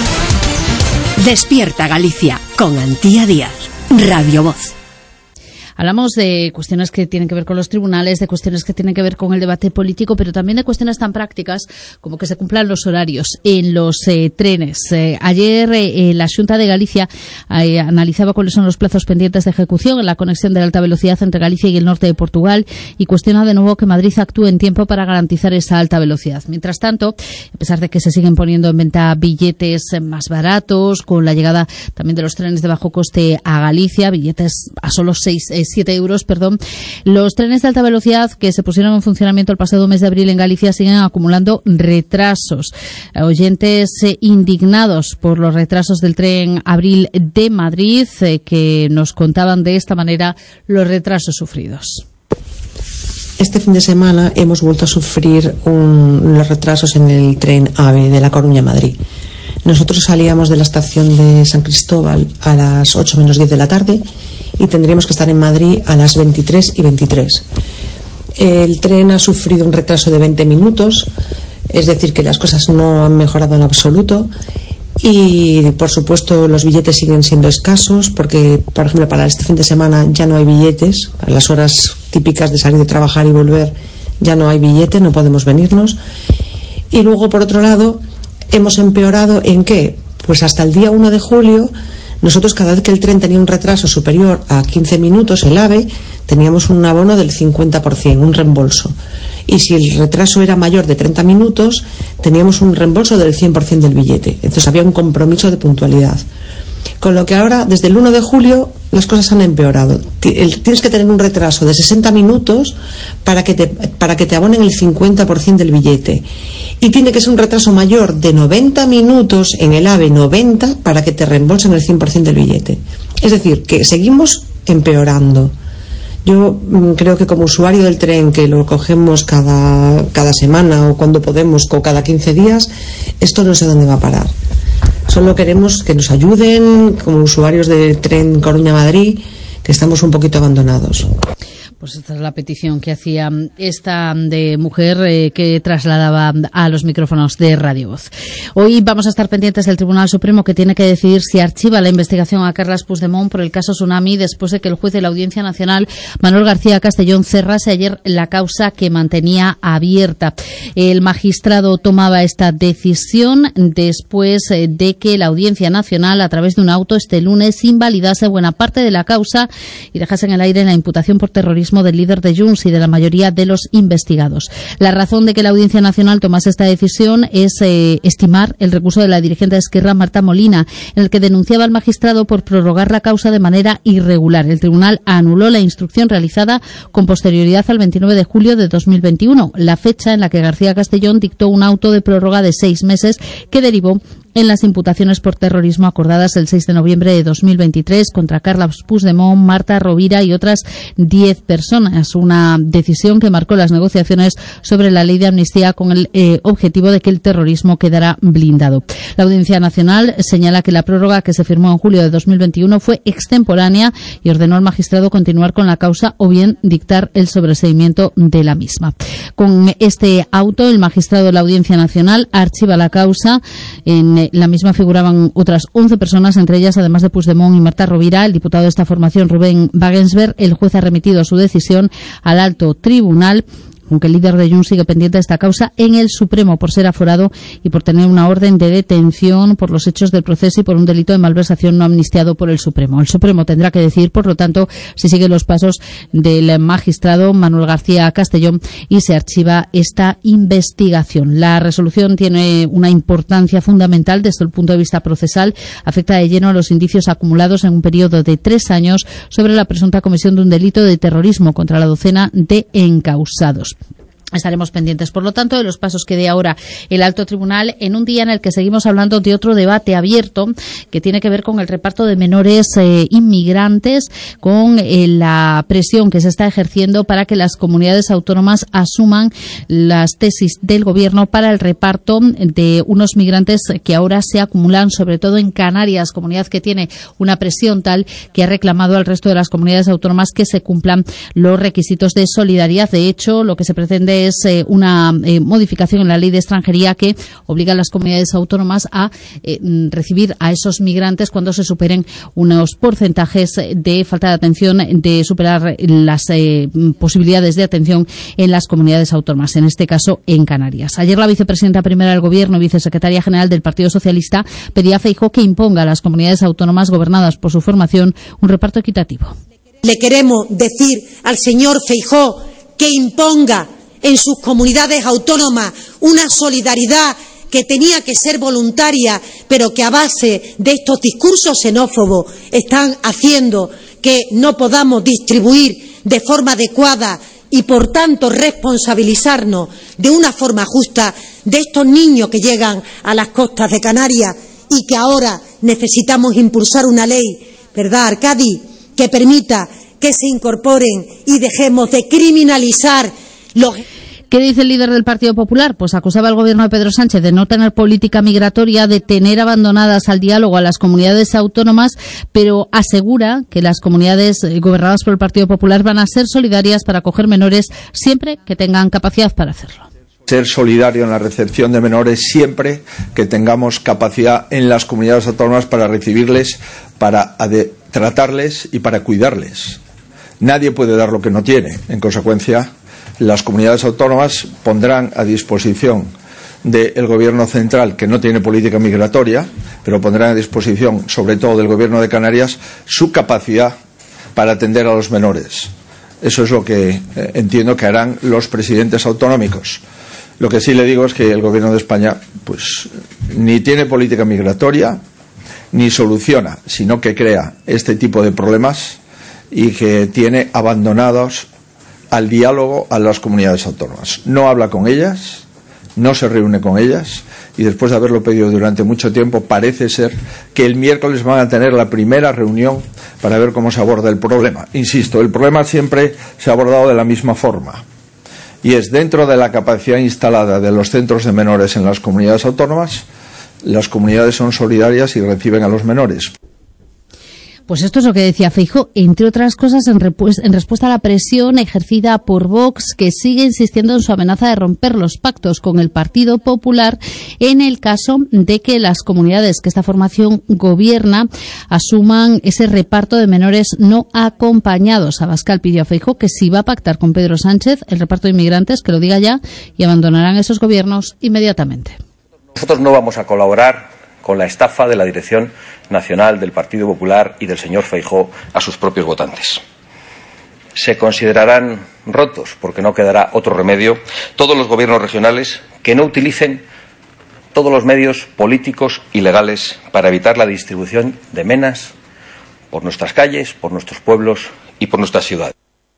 Despierta Galicia con Antía Díaz. Radio Voz. Hablamos de cuestiones que tienen que ver con los tribunales, de cuestiones que tienen que ver con el debate político, pero también de cuestiones tan prácticas como que se cumplan los horarios en los trenes. Ayer la Xunta de Galicia analizaba cuáles son los plazos pendientes de ejecución en la conexión de alta velocidad entre Galicia y el norte de Portugal y cuestiona de nuevo que Madrid actúe en tiempo para garantizar esa alta velocidad. Mientras tanto, a pesar de que se siguen poniendo en venta billetes más baratos, con la llegada también de los trenes de bajo coste a Galicia, billetes a solo 7 euros, los trenes de alta velocidad que se pusieron en funcionamiento el pasado mes de abril en Galicia siguen acumulando retrasos. Oyentes indignados por los retrasos del tren Abril de Madrid que nos contaban de esta manera los retrasos sufridos. Este fin de semana hemos vuelto a sufrir los retrasos en el tren AVE de La Coruña a Madrid. Nosotros salíamos de la estación de San Cristóbal a las 8 menos 10 de la tarde y tendríamos que estar en Madrid a las 23:23. El tren ha sufrido un retraso de 20 minutos, es decir, que las cosas no han mejorado en absoluto. Y, por supuesto, los billetes siguen siendo escasos porque, por ejemplo, para este fin de semana ya no hay billetes. Para las horas típicas de salir de trabajar y volver ya no hay billete, no podemos venirnos. Y luego, por otro lado, hemos empeorado ¿en qué? Pues hasta el día 1 de julio, nosotros cada vez que el tren tenía un retraso superior a 15 minutos, el AVE, teníamos un abono del 50%, un reembolso. Y si el retraso era mayor de 30 minutos, teníamos un reembolso del 100% del billete. Entonces había un compromiso de puntualidad. Con lo que ahora, desde el 1 de julio, las cosas han empeorado. Tienes que tener un retraso de 60 minutos para que te abonen el 50% del billete. Y tiene que ser un retraso mayor de 90 minutos en el AVE, 90, para que te reembolsen el 100% del billete. Es decir, que seguimos empeorando. Yo creo que como usuario del tren, que lo cogemos cada semana o cuando podemos, o cada 15 días, esto no sé dónde va a parar. Solo queremos que nos ayuden como usuarios del tren Coruña-Madrid, que estamos un poquito abandonados. Pues esta es la petición que hacía esta de mujer que trasladaba a los micrófonos de Radio Voz. Hoy vamos a estar pendientes del Tribunal Supremo, que tiene que decidir si archiva la investigación a Carles Puigdemont por el caso Tsunami después de que el juez de la Audiencia Nacional, Manuel García Castellón, cerrase ayer la causa que mantenía abierta. El magistrado tomaba esta decisión después de que la Audiencia Nacional, a través de un auto este lunes, invalidase buena parte de la causa y dejase en el aire la imputación por terrorismo del líder de Junts y de la mayoría de los investigados. La razón de que la Audiencia Nacional tomase esta decisión es estimar el recurso de la dirigente de Esquerra, Marta Molina, en el que denunciaba al magistrado por prorrogar la causa de manera irregular. El tribunal anuló la instrucción realizada con posterioridad al 29 de julio de 2021, la fecha en la que García Castellón dictó un auto de prórroga de 6 meses que derivó en las imputaciones por terrorismo acordadas el 6 de noviembre de 2023 contra Carles Puigdemont, Marta Rovira y otras 10 personas. Una decisión que marcó las negociaciones sobre la ley de amnistía con el objetivo de que el terrorismo quedara blindado. La Audiencia Nacional señala que la prórroga que se firmó en julio de 2021 fue extemporánea y ordenó al magistrado continuar con la causa o bien dictar el sobreseimiento de la misma. Con este auto, el magistrado de la Audiencia Nacional archiva la causa. En la misma figuraban otras 11 personas, entre ellas, además de Puigdemont y Marta Rovira, el diputado de esta formación, Rubén Wagensberg. El juez ha remitido su decisión al alto tribunal, aunque el líder de Junts sigue pendiente de esta causa en el Supremo por ser aforado y por tener una orden de detención por los hechos del proceso y por un delito de malversación no amnistiado por el Supremo. El Supremo tendrá que decidir, por lo tanto, si sigue los pasos del magistrado Manuel García Castellón y se archiva esta investigación. La resolución tiene una importancia fundamental desde el punto de vista procesal. Afecta de lleno a los indicios acumulados en un periodo de 3 años sobre la presunta comisión de un delito de terrorismo contra la docena de encausados. Estaremos pendientes, por lo tanto, de los pasos que dé ahora el alto tribunal en un día en el que seguimos hablando de otro debate abierto que tiene que ver con el reparto de menores inmigrantes, con la presión que se está ejerciendo para que las comunidades autónomas asuman las tesis del gobierno para el reparto de unos migrantes que ahora se acumulan, sobre todo en Canarias, comunidad que tiene una presión tal que ha reclamado al resto de las comunidades autónomas que se cumplan los requisitos de solidaridad. De hecho, lo que se pretende propone es una modificación en la ley de extranjería que obliga a las comunidades autónomas a recibir a esos migrantes cuando se superen unos porcentajes de falta de atención, de superar las posibilidades de atención en las comunidades autónomas, en este caso en Canarias. Ayer la vicepresidenta primera del Gobierno y vicesecretaria general del Partido Socialista pedía a Feijóo que imponga a las comunidades autónomas gobernadas por su formación un reparto equitativo. Le queremos decir al señor Feijóo que imponga en sus comunidades autónomas una solidaridad que tenía que ser voluntaria, pero que a base de estos discursos xenófobos están haciendo que no podamos distribuir de forma adecuada y, por tanto, responsabilizarnos de una forma justa de estos niños que llegan a las costas de Canarias y que ahora necesitamos impulsar una ley, ¿verdad, Arcadi?, que permita que se incorporen y dejemos de criminalizar los... ¿Qué dice el líder del Partido Popular? Pues acusaba al Gobierno de Pedro Sánchez de no tener política migratoria, de tener abandonadas al diálogo a las comunidades autónomas, pero asegura que las comunidades gobernadas por el Partido Popular van a ser solidarias para acoger menores siempre que tengan capacidad para hacerlo. Ser solidario en la recepción de menores siempre que tengamos capacidad en las comunidades autónomas para recibirles, para tratarles y para cuidarles. Nadie puede dar lo que no tiene. En consecuencia, las comunidades autónomas pondrán a disposición del Gobierno central, que no tiene política migratoria, pero pondrán a disposición, sobre todo del Gobierno de Canarias, su capacidad para atender a los menores. Eso es lo que entiendo que harán los presidentes autonómicos. Lo que sí le digo es que el Gobierno de España pues ni tiene política migratoria ni soluciona, sino que crea este tipo de problemas y que tiene abandonados al diálogo a las comunidades autónomas. No habla con ellas, no se reúne con ellas y después de haberlo pedido durante mucho tiempo parece ser que el miércoles van a tener la primera reunión para ver cómo se aborda el problema. Insisto, el problema siempre se ha abordado de la misma forma y es dentro de la capacidad instalada de los centros de menores en las comunidades autónomas. Las comunidades son solidarias y reciben a los menores. Pues esto es lo que decía Feijóo, entre otras cosas, en respuesta a la presión ejercida por Vox, que sigue insistiendo en su amenaza de romper los pactos con el Partido Popular en el caso de que las comunidades que esta formación gobierna asuman ese reparto de menores no acompañados. Abascal pidió a Feijóo que si va a pactar con Pedro Sánchez el reparto de inmigrantes, que lo diga ya, y abandonarán esos gobiernos inmediatamente. Nosotros no vamos a colaborar con la estafa de la Dirección Nacional del Partido Popular y del señor Feijóo a sus propios votantes. Se considerarán rotos, porque no quedará otro remedio, todos los gobiernos regionales que no utilicen todos los medios políticos y legales para evitar la distribución de menas por nuestras calles, por nuestros pueblos y por nuestras ciudades.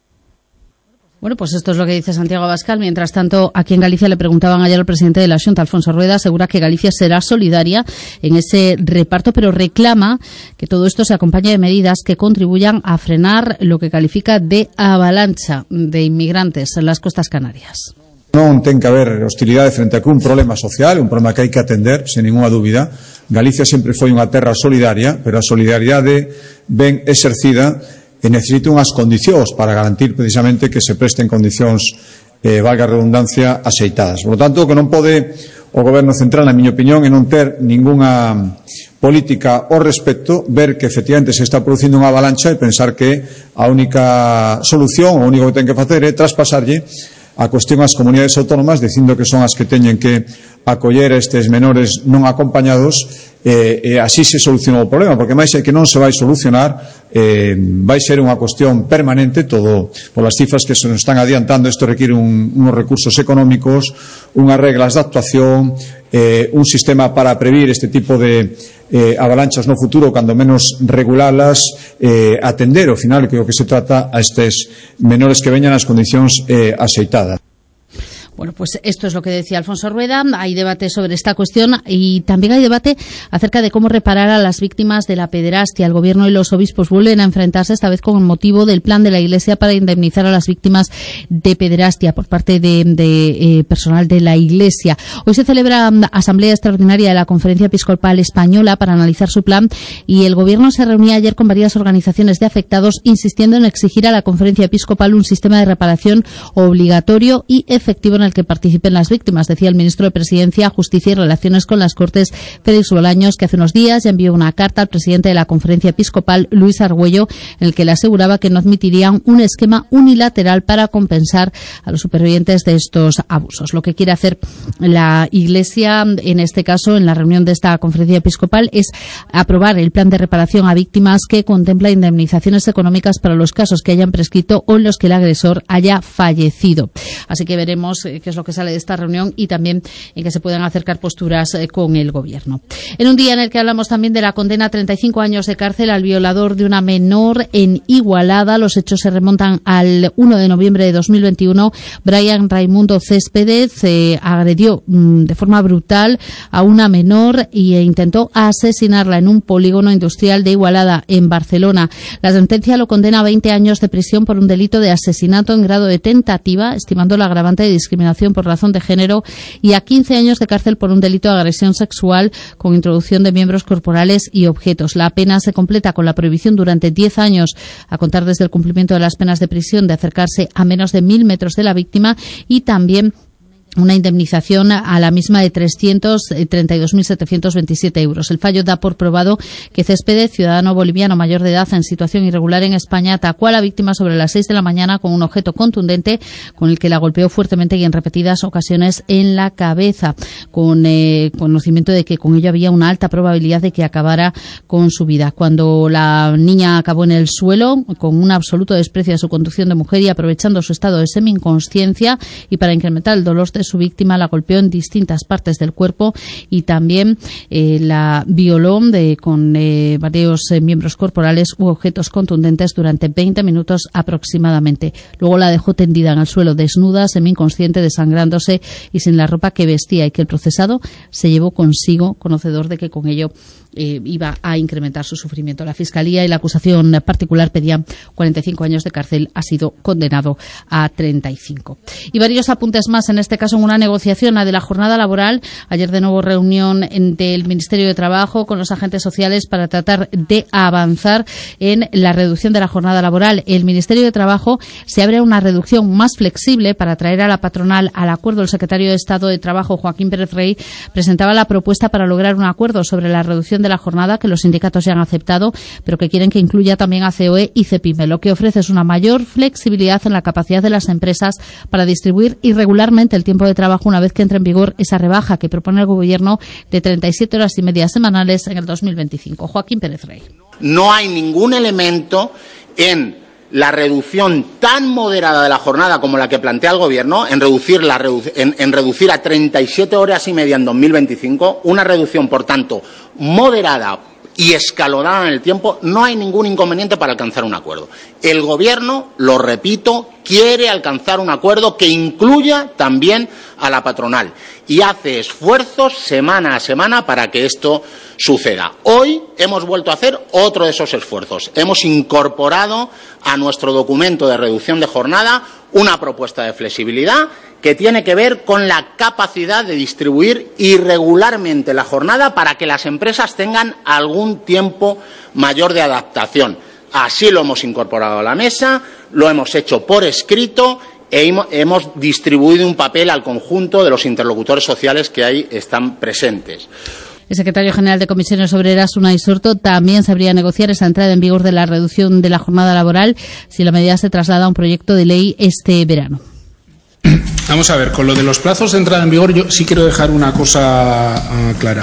Bueno, pues esto es lo que dice Santiago Abascal. Mientras tanto, aquí en Galicia le preguntaban ayer al presidente de la Xunta, Alfonso Rueda, asegura que Galicia será solidaria en ese reparto, pero reclama que todo esto se acompañe de medidas que contribuyan a frenar lo que califica de avalancha de inmigrantes en las costas canarias. Non ten que haber hostilidade frente a que un problema social, un problema que hai que atender, sen ninguna dúbida. Galicia sempre foi unha terra solidaria, pero a solidaridade ben exercida e necesita unhas condicións para garantir precisamente que se presten condicións, valga a redundancia, aceitadas. Por lo tanto, o que non pode o Goberno Central, na miña opinión, é non ter ningunha política ao respecto, ver que efectivamente se está producindo unha avalancha e pensar que a única solución, o único que ten que facer é traspasarlle a cuestión ás comunidades autónomas, dicindo que son as que teñen que acoller a estes menores non acompañados, e así se solucionou o problema, porque máis é que non se vai solucionar, vai ser unha cuestión permanente, todo polas cifras que se nos están adiantando. Isto requiere unos recursos económicos, unhas reglas de actuación, un sistema para previr este tipo de avalanchas no futuro, cando menos regulalas, atender ao final que o que se trata a estes menores que veñan nas condicións axeitadas. Bueno, pues esto es lo que decía Alfonso Rueda. Hay debate sobre esta cuestión y también hay debate acerca de cómo reparar a las víctimas de la pederastia. El Gobierno y los obispos vuelven a enfrentarse, esta vez con motivo del plan de la Iglesia para indemnizar a las víctimas de pederastia por parte de personal de la Iglesia. Hoy se celebra asamblea extraordinaria de la Conferencia Episcopal Española para analizar su plan y el Gobierno se reunía ayer con varias organizaciones de afectados insistiendo en exigir a la Conferencia Episcopal un sistema de reparación obligatorio y efectivo en el que participen las víctimas, decía el ministro de Presidencia, Justicia y Relaciones con las Cortes, Félix Bolaños, que hace unos días ya envió una carta al presidente de la Conferencia Episcopal, Luis Argüello, en el que le aseguraba que no admitirían un esquema unilateral para compensar a los supervivientes de estos abusos. Lo que quiere hacer la Iglesia, en este caso, en la reunión de esta Conferencia Episcopal, es aprobar el plan de reparación a víctimas que contempla indemnizaciones económicas para los casos que hayan prescrito o en los que el agresor haya fallecido. Así que veremos qué es lo que sale de esta reunión y también en que se puedan acercar posturas con el Gobierno. En un día en el que hablamos también de la condena a 35 años de cárcel al violador de una menor en Igualada. Los hechos se remontan al 1 de noviembre de 2021. Brian Raimundo Céspedes agredió de forma brutal a una menor e intentó asesinarla en un polígono industrial de Igualada, en Barcelona. La sentencia lo condena a 20 años de prisión por un delito de asesinato en grado de tentativa, estimando la agravante de discriminación por razón de género, y a 15 años de cárcel por un delito de agresión sexual con introducción de miembros corporales y objetos. La pena se completa con la prohibición durante 10 años, a contar desde el cumplimiento de las penas de prisión, de acercarse a menos de 1.000 metros de la víctima, y también una indemnización a la misma de 332.727 euros. El fallo da por probado que Céspedes, ciudadano boliviano mayor de edad en situación irregular en España, atacó a la víctima sobre las 6 de la mañana con un objeto contundente con el que la golpeó fuertemente y en repetidas ocasiones en la cabeza, con conocimiento de que con ello había una alta probabilidad de que acabara con su vida. Cuando la niña acabó en el suelo, con un absoluto desprecio de su condición de mujer y aprovechando su estado de semi-inconsciencia, y para incrementar el dolor de su víctima, la golpeó en distintas partes del cuerpo y también la violó con varios miembros corporales u objetos contundentes durante 20 minutos aproximadamente. Luego la dejó tendida en el suelo, desnuda, semi-inconsciente, desangrándose y sin la ropa que vestía, y que el procesado se llevó consigo, conocedor de que con ello iba a incrementar su sufrimiento. La Fiscalía y la acusación particular pedían 45 años de cárcel. Ha sido condenado a 35. Y varios apuntes más, en este caso en una negociación, la de la jornada laboral. Ayer de nuevo reunión del Ministerio de Trabajo con los agentes sociales para tratar de avanzar en la reducción de la jornada laboral. El Ministerio de Trabajo se abre a una reducción más flexible para traer a la patronal al acuerdo. El secretario de Estado de Trabajo, Joaquín Pérez Rey, presentaba la propuesta para lograr un acuerdo sobre la reducción de la jornada que los sindicatos ya han aceptado, pero que quieren que incluya también a COE y CEPIME. Lo que ofrece es una mayor flexibilidad en la capacidad de las empresas para distribuir irregularmente el tiempo de trabajo una vez que entre en vigor esa rebaja que propone el Gobierno de 37 horas y media semanales en el 2025. Joaquín Pérez Rey. No hay ningún elemento en la reducción tan moderada de la jornada como la que plantea el Gobierno, en reducir a 37 horas y media en 2025, una reducción, por tanto, moderada y escalonada en el tiempo. No hay ningún inconveniente para alcanzar un acuerdo. El Gobierno, lo repito, quiere alcanzar un acuerdo que incluya también a la patronal y hace esfuerzos semana a semana para que esto suceda. Hoy hemos vuelto a hacer otro de esos esfuerzos. Hemos incorporado a nuestro documento de reducción de jornada una propuesta de flexibilidad que tiene que ver con la capacidad de distribuir irregularmente la jornada para que las empresas tengan algún tiempo mayor de adaptación. Así lo hemos incorporado a la mesa, lo hemos hecho por escrito e hemos distribuido un papel al conjunto de los interlocutores sociales que ahí están presentes. El secretario general de Comisiones Obreras, Unai Sorto, también sabría negociar esa entrada en vigor de la reducción de la jornada laboral si la medida se traslada a un proyecto de ley este verano. Vamos a ver, con lo de los plazos de entrada en vigor yo sí quiero dejar una cosa clara.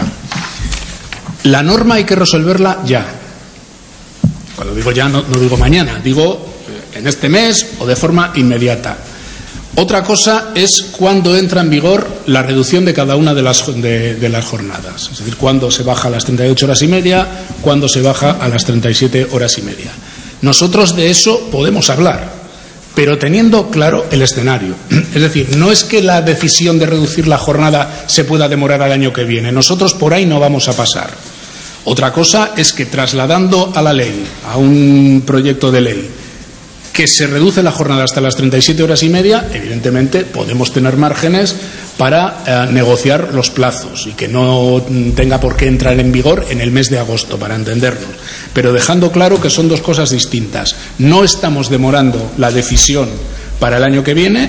La norma hay que resolverla ya. Cuando digo ya no digo mañana, digo en este mes o de forma inmediata. Otra cosa es cuándo entra en vigor la reducción de cada una de las jornadas. Es decir, cuándo se baja a las 38 horas y media, cuándo se baja a las 37 horas y media. Nosotros de eso podemos hablar, pero teniendo claro el escenario. Es decir, no es que la decisión de reducir la jornada se pueda demorar al año que viene. Nosotros por ahí no vamos a pasar. Otra cosa es que trasladando a la ley, a un proyecto de ley, que se reduce la jornada hasta las 37 horas y media, evidentemente podemos tener márgenes para negociar los plazos y que no tenga por qué entrar en vigor en el mes de agosto, para entendernos. Pero dejando claro que son dos cosas distintas. No estamos demorando la decisión para el año que viene.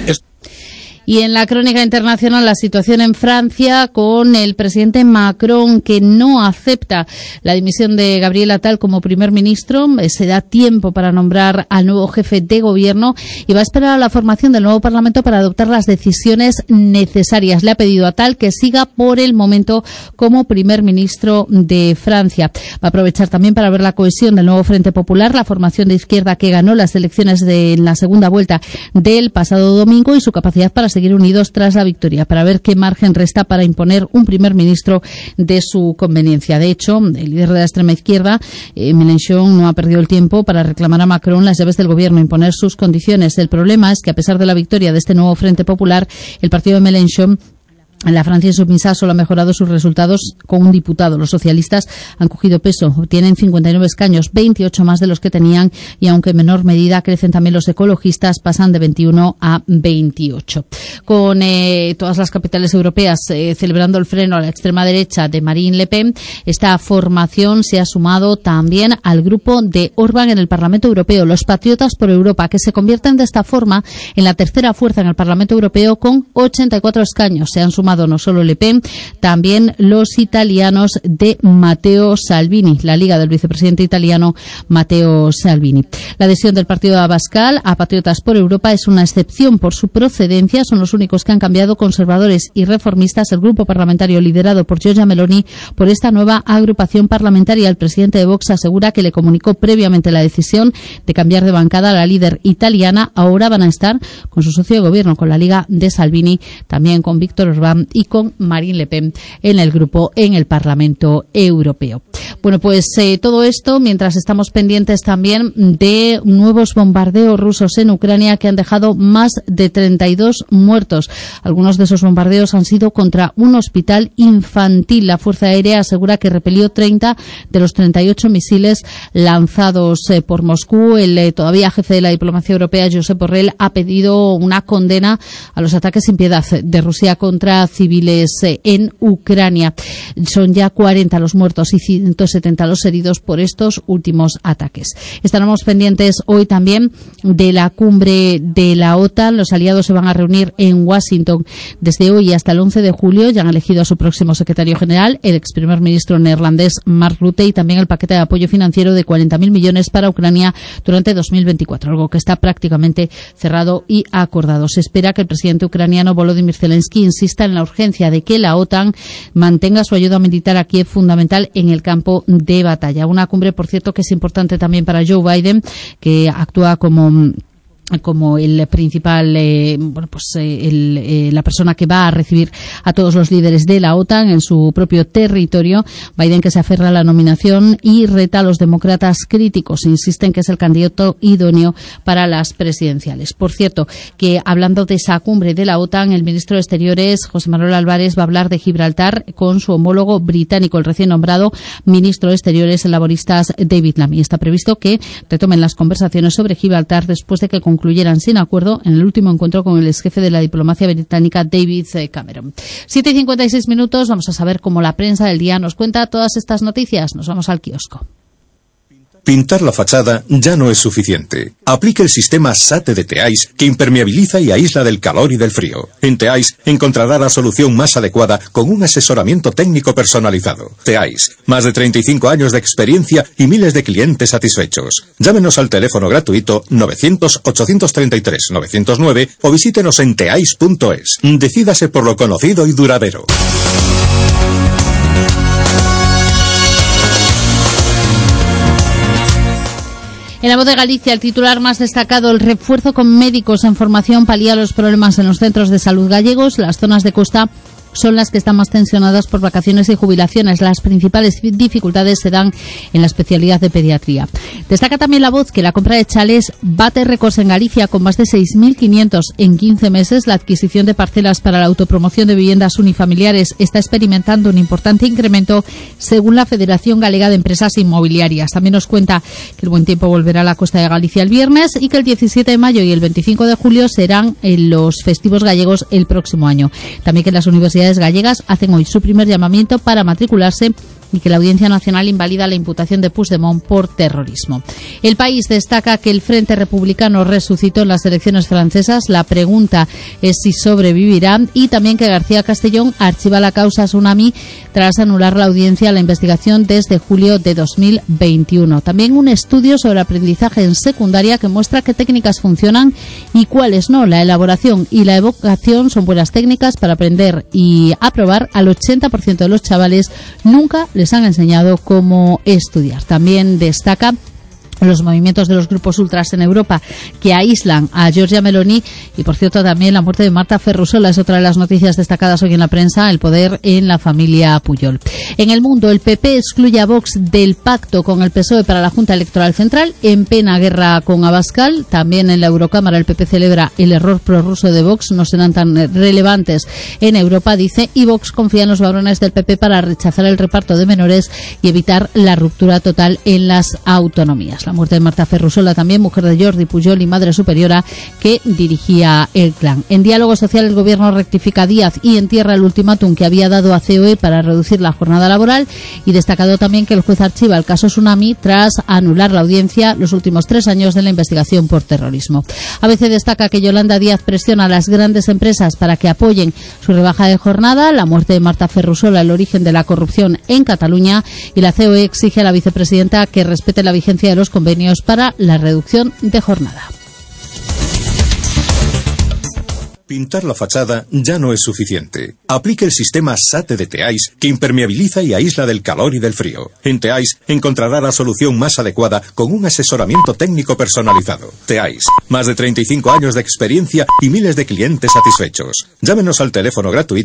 Y en la crónica internacional, la situación en Francia con el presidente Macron, que no acepta la dimisión de Gabriel Attal como primer ministro. Se da tiempo para nombrar al nuevo jefe de gobierno y va a esperar a la formación del nuevo Parlamento para adoptar las decisiones necesarias. Le ha pedido a Attal que siga por el momento como primer ministro de Francia. Va a aprovechar también para ver la cohesión del nuevo Frente Popular, la formación de izquierda que ganó las elecciones en la segunda vuelta del pasado domingo, y su capacidad para seguir unidos tras la victoria, para ver qué margen resta para imponer un primer ministro de su conveniencia. De hecho, el líder de la extrema izquierda, Mélenchon, no ha perdido el tiempo para reclamar a Macron las llaves del gobierno, imponer sus condiciones. El problema es que, a pesar de la victoria de este nuevo Frente Popular, el partido de Mélenchon en la Francia insubmisa solo ha mejorado sus resultados con un diputado. Los socialistas han cogido peso, tienen 59 escaños, 28 más de los que tenían, y aunque en menor medida crecen también los ecologistas, pasan de 21 a 28. Con todas las capitales europeas celebrando el freno a la extrema derecha de Marine Le Pen, esta formación se ha sumado también al grupo de Orbán en el Parlamento Europeo, los Patriotas por Europa, que se convierten de esta forma en la tercera fuerza en el Parlamento Europeo con 84 escaños. Se han sumado no solo Le Pen, también los italianos de Matteo Salvini, la liga del vicepresidente italiano Matteo Salvini. La adhesión del partido de Abascal a Patriotas por Europa es una excepción por su procedencia. Son los únicos que han cambiado, conservadores y reformistas, el grupo parlamentario liderado por Giorgia Meloni, por esta nueva agrupación parlamentaria. El presidente de Vox asegura que le comunicó previamente la decisión de cambiar de bancada a la líder italiana. Ahora van a estar con su socio de gobierno, con la liga de Salvini, también con Víctor Orbán y con Marine Le Pen en el grupo en el Parlamento Europeo. Bueno, pues todo esto mientras estamos pendientes también de nuevos bombardeos rusos en Ucrania que han dejado más de 32 muertos. Algunos de esos bombardeos han sido contra un hospital infantil. La Fuerza Aérea asegura que repelió 30 de los 38 misiles lanzados por Moscú. El todavía jefe de la diplomacia europea, Josep Borrell, ha pedido una condena a los ataques sin piedad de Rusia contra civiles en Ucrania. Son ya 40 los muertos y 170 los heridos por estos últimos ataques. Estaremos pendientes hoy también de la cumbre de la OTAN. Los aliados se van a reunir en Washington desde hoy hasta el 11 de julio. Ya han elegido a su próximo secretario general, el ex primer ministro neerlandés Mark Rutte, y también el paquete de apoyo financiero de 40.000 millones para Ucrania durante 2024, algo que está prácticamente cerrado y acordado. Se espera que el presidente ucraniano Volodymyr Zelensky insista en la urgencia de que la OTAN mantenga su ayuda militar a Kiev, fundamental en el campo de batalla. Una cumbre, por cierto, que es importante también para Joe Biden, que actúa como el principal, la persona que va a recibir a todos los líderes de la OTAN en su propio territorio. Biden, que se aferra a la nominación y reta a los demócratas críticos, insisten que es el candidato idóneo para las presidenciales. Por cierto, que hablando de esa cumbre de la OTAN, el ministro de Exteriores, José Manuel Álvarez, va a hablar de Gibraltar con su homólogo británico, el recién nombrado ministro de Exteriores, el laboristas David Lammy. Está previsto que retomen las conversaciones sobre Gibraltar después de que concluyeran sin acuerdo en el último encuentro con el ex jefe de la diplomacia británica, David Cameron. 7:56 minutos, vamos a saber cómo la prensa del día nos cuenta todas estas noticias. Nos vamos al kiosco. Pintar la fachada ya no es suficiente. Aplique el sistema SATE de Teais, que impermeabiliza y aísla del calor y del frío. En Teais encontrará la solución más adecuada con un asesoramiento técnico personalizado. Teais, más de 35 años de experiencia y miles de clientes satisfechos. Llámenos al teléfono gratuito 900-833-909 o visítenos en teais.es. Decídase por lo conocido y duradero. En La Voz de Galicia, el titular más destacado: el refuerzo con médicos en formación palía los problemas en los centros de salud gallegos. Las zonas de costa son las que están más tensionadas por vacaciones y jubilaciones. Las principales dificultades se dan en la especialidad de pediatría. Destaca también La Voz que la compra de chalés bate récords en Galicia con más de 6.500 en 15 meses. La adquisición de parcelas para la autopromoción de viviendas unifamiliares está experimentando un importante incremento según la Federación Galega de Empresas Inmobiliarias. También nos cuenta que el buen tiempo volverá a la costa de Galicia el viernes y que el 17 de mayo y el 25 de julio serán los festivos gallegos el próximo año. También que las universidades gallegas hacen hoy su primer llamamiento para matricularse y que la Audiencia Nacional invalida la imputación de Puigdemont por terrorismo. El País destaca que el Frente Republicano resucitó en las elecciones francesas. La pregunta es si sobrevivirá, y también que García Castellón archiva la causa Tsunami tras anular la audiencia a la investigación desde julio de 2021. También un estudio sobre aprendizaje en secundaria que muestra qué técnicas funcionan y cuáles no. La elaboración y la evocación son buenas técnicas para aprender y aprobar. Al 80% de los chavales nunca les han enseñado cómo estudiar. También destaca los movimientos de los grupos ultras en Europa que aíslan a Giorgia Meloni y, por cierto, también la muerte de Marta Ferrusola es otra de las noticias destacadas hoy en la prensa, el poder en la familia Puyol. En el mundo, el PP excluye a Vox del pacto con el PSOE para la Junta Electoral Central, en plena guerra con Abascal. También en la Eurocámara el PP celebra el error prorruso de Vox, no serán tan relevantes en Europa, dice, y Vox confía en los varones del PP para rechazar el reparto de menores y evitar la ruptura total en las autonomías. La muerte de Marta Ferrusola, también mujer de Jordi Pujol y madre superiora que dirigía el clan. En Diálogo Social, el Gobierno rectifica a Díaz y entierra el ultimátum que había dado a COE para reducir la jornada laboral, y destacado también que el juez archiva el caso Tsunami tras anular la audiencia los últimos 3 años de la investigación por terrorismo. ABC destaca que Yolanda Díaz presiona a las grandes empresas para que apoyen su rebaja de jornada. La muerte de Marta Ferrusola, el origen de la corrupción en Cataluña, y la COE exige a la vicepresidenta que respete la vigencia de los convenios para la reducción de jornada. Pintar la fachada ya no es suficiente. Aplique el sistema SATE de Teais que impermeabiliza y aísla del calor y del frío. En Teais encontrará la solución más adecuada con un asesoramiento técnico personalizado. Teais, más de 35 años de experiencia y miles de clientes satisfechos. Llámenos al teléfono gratuito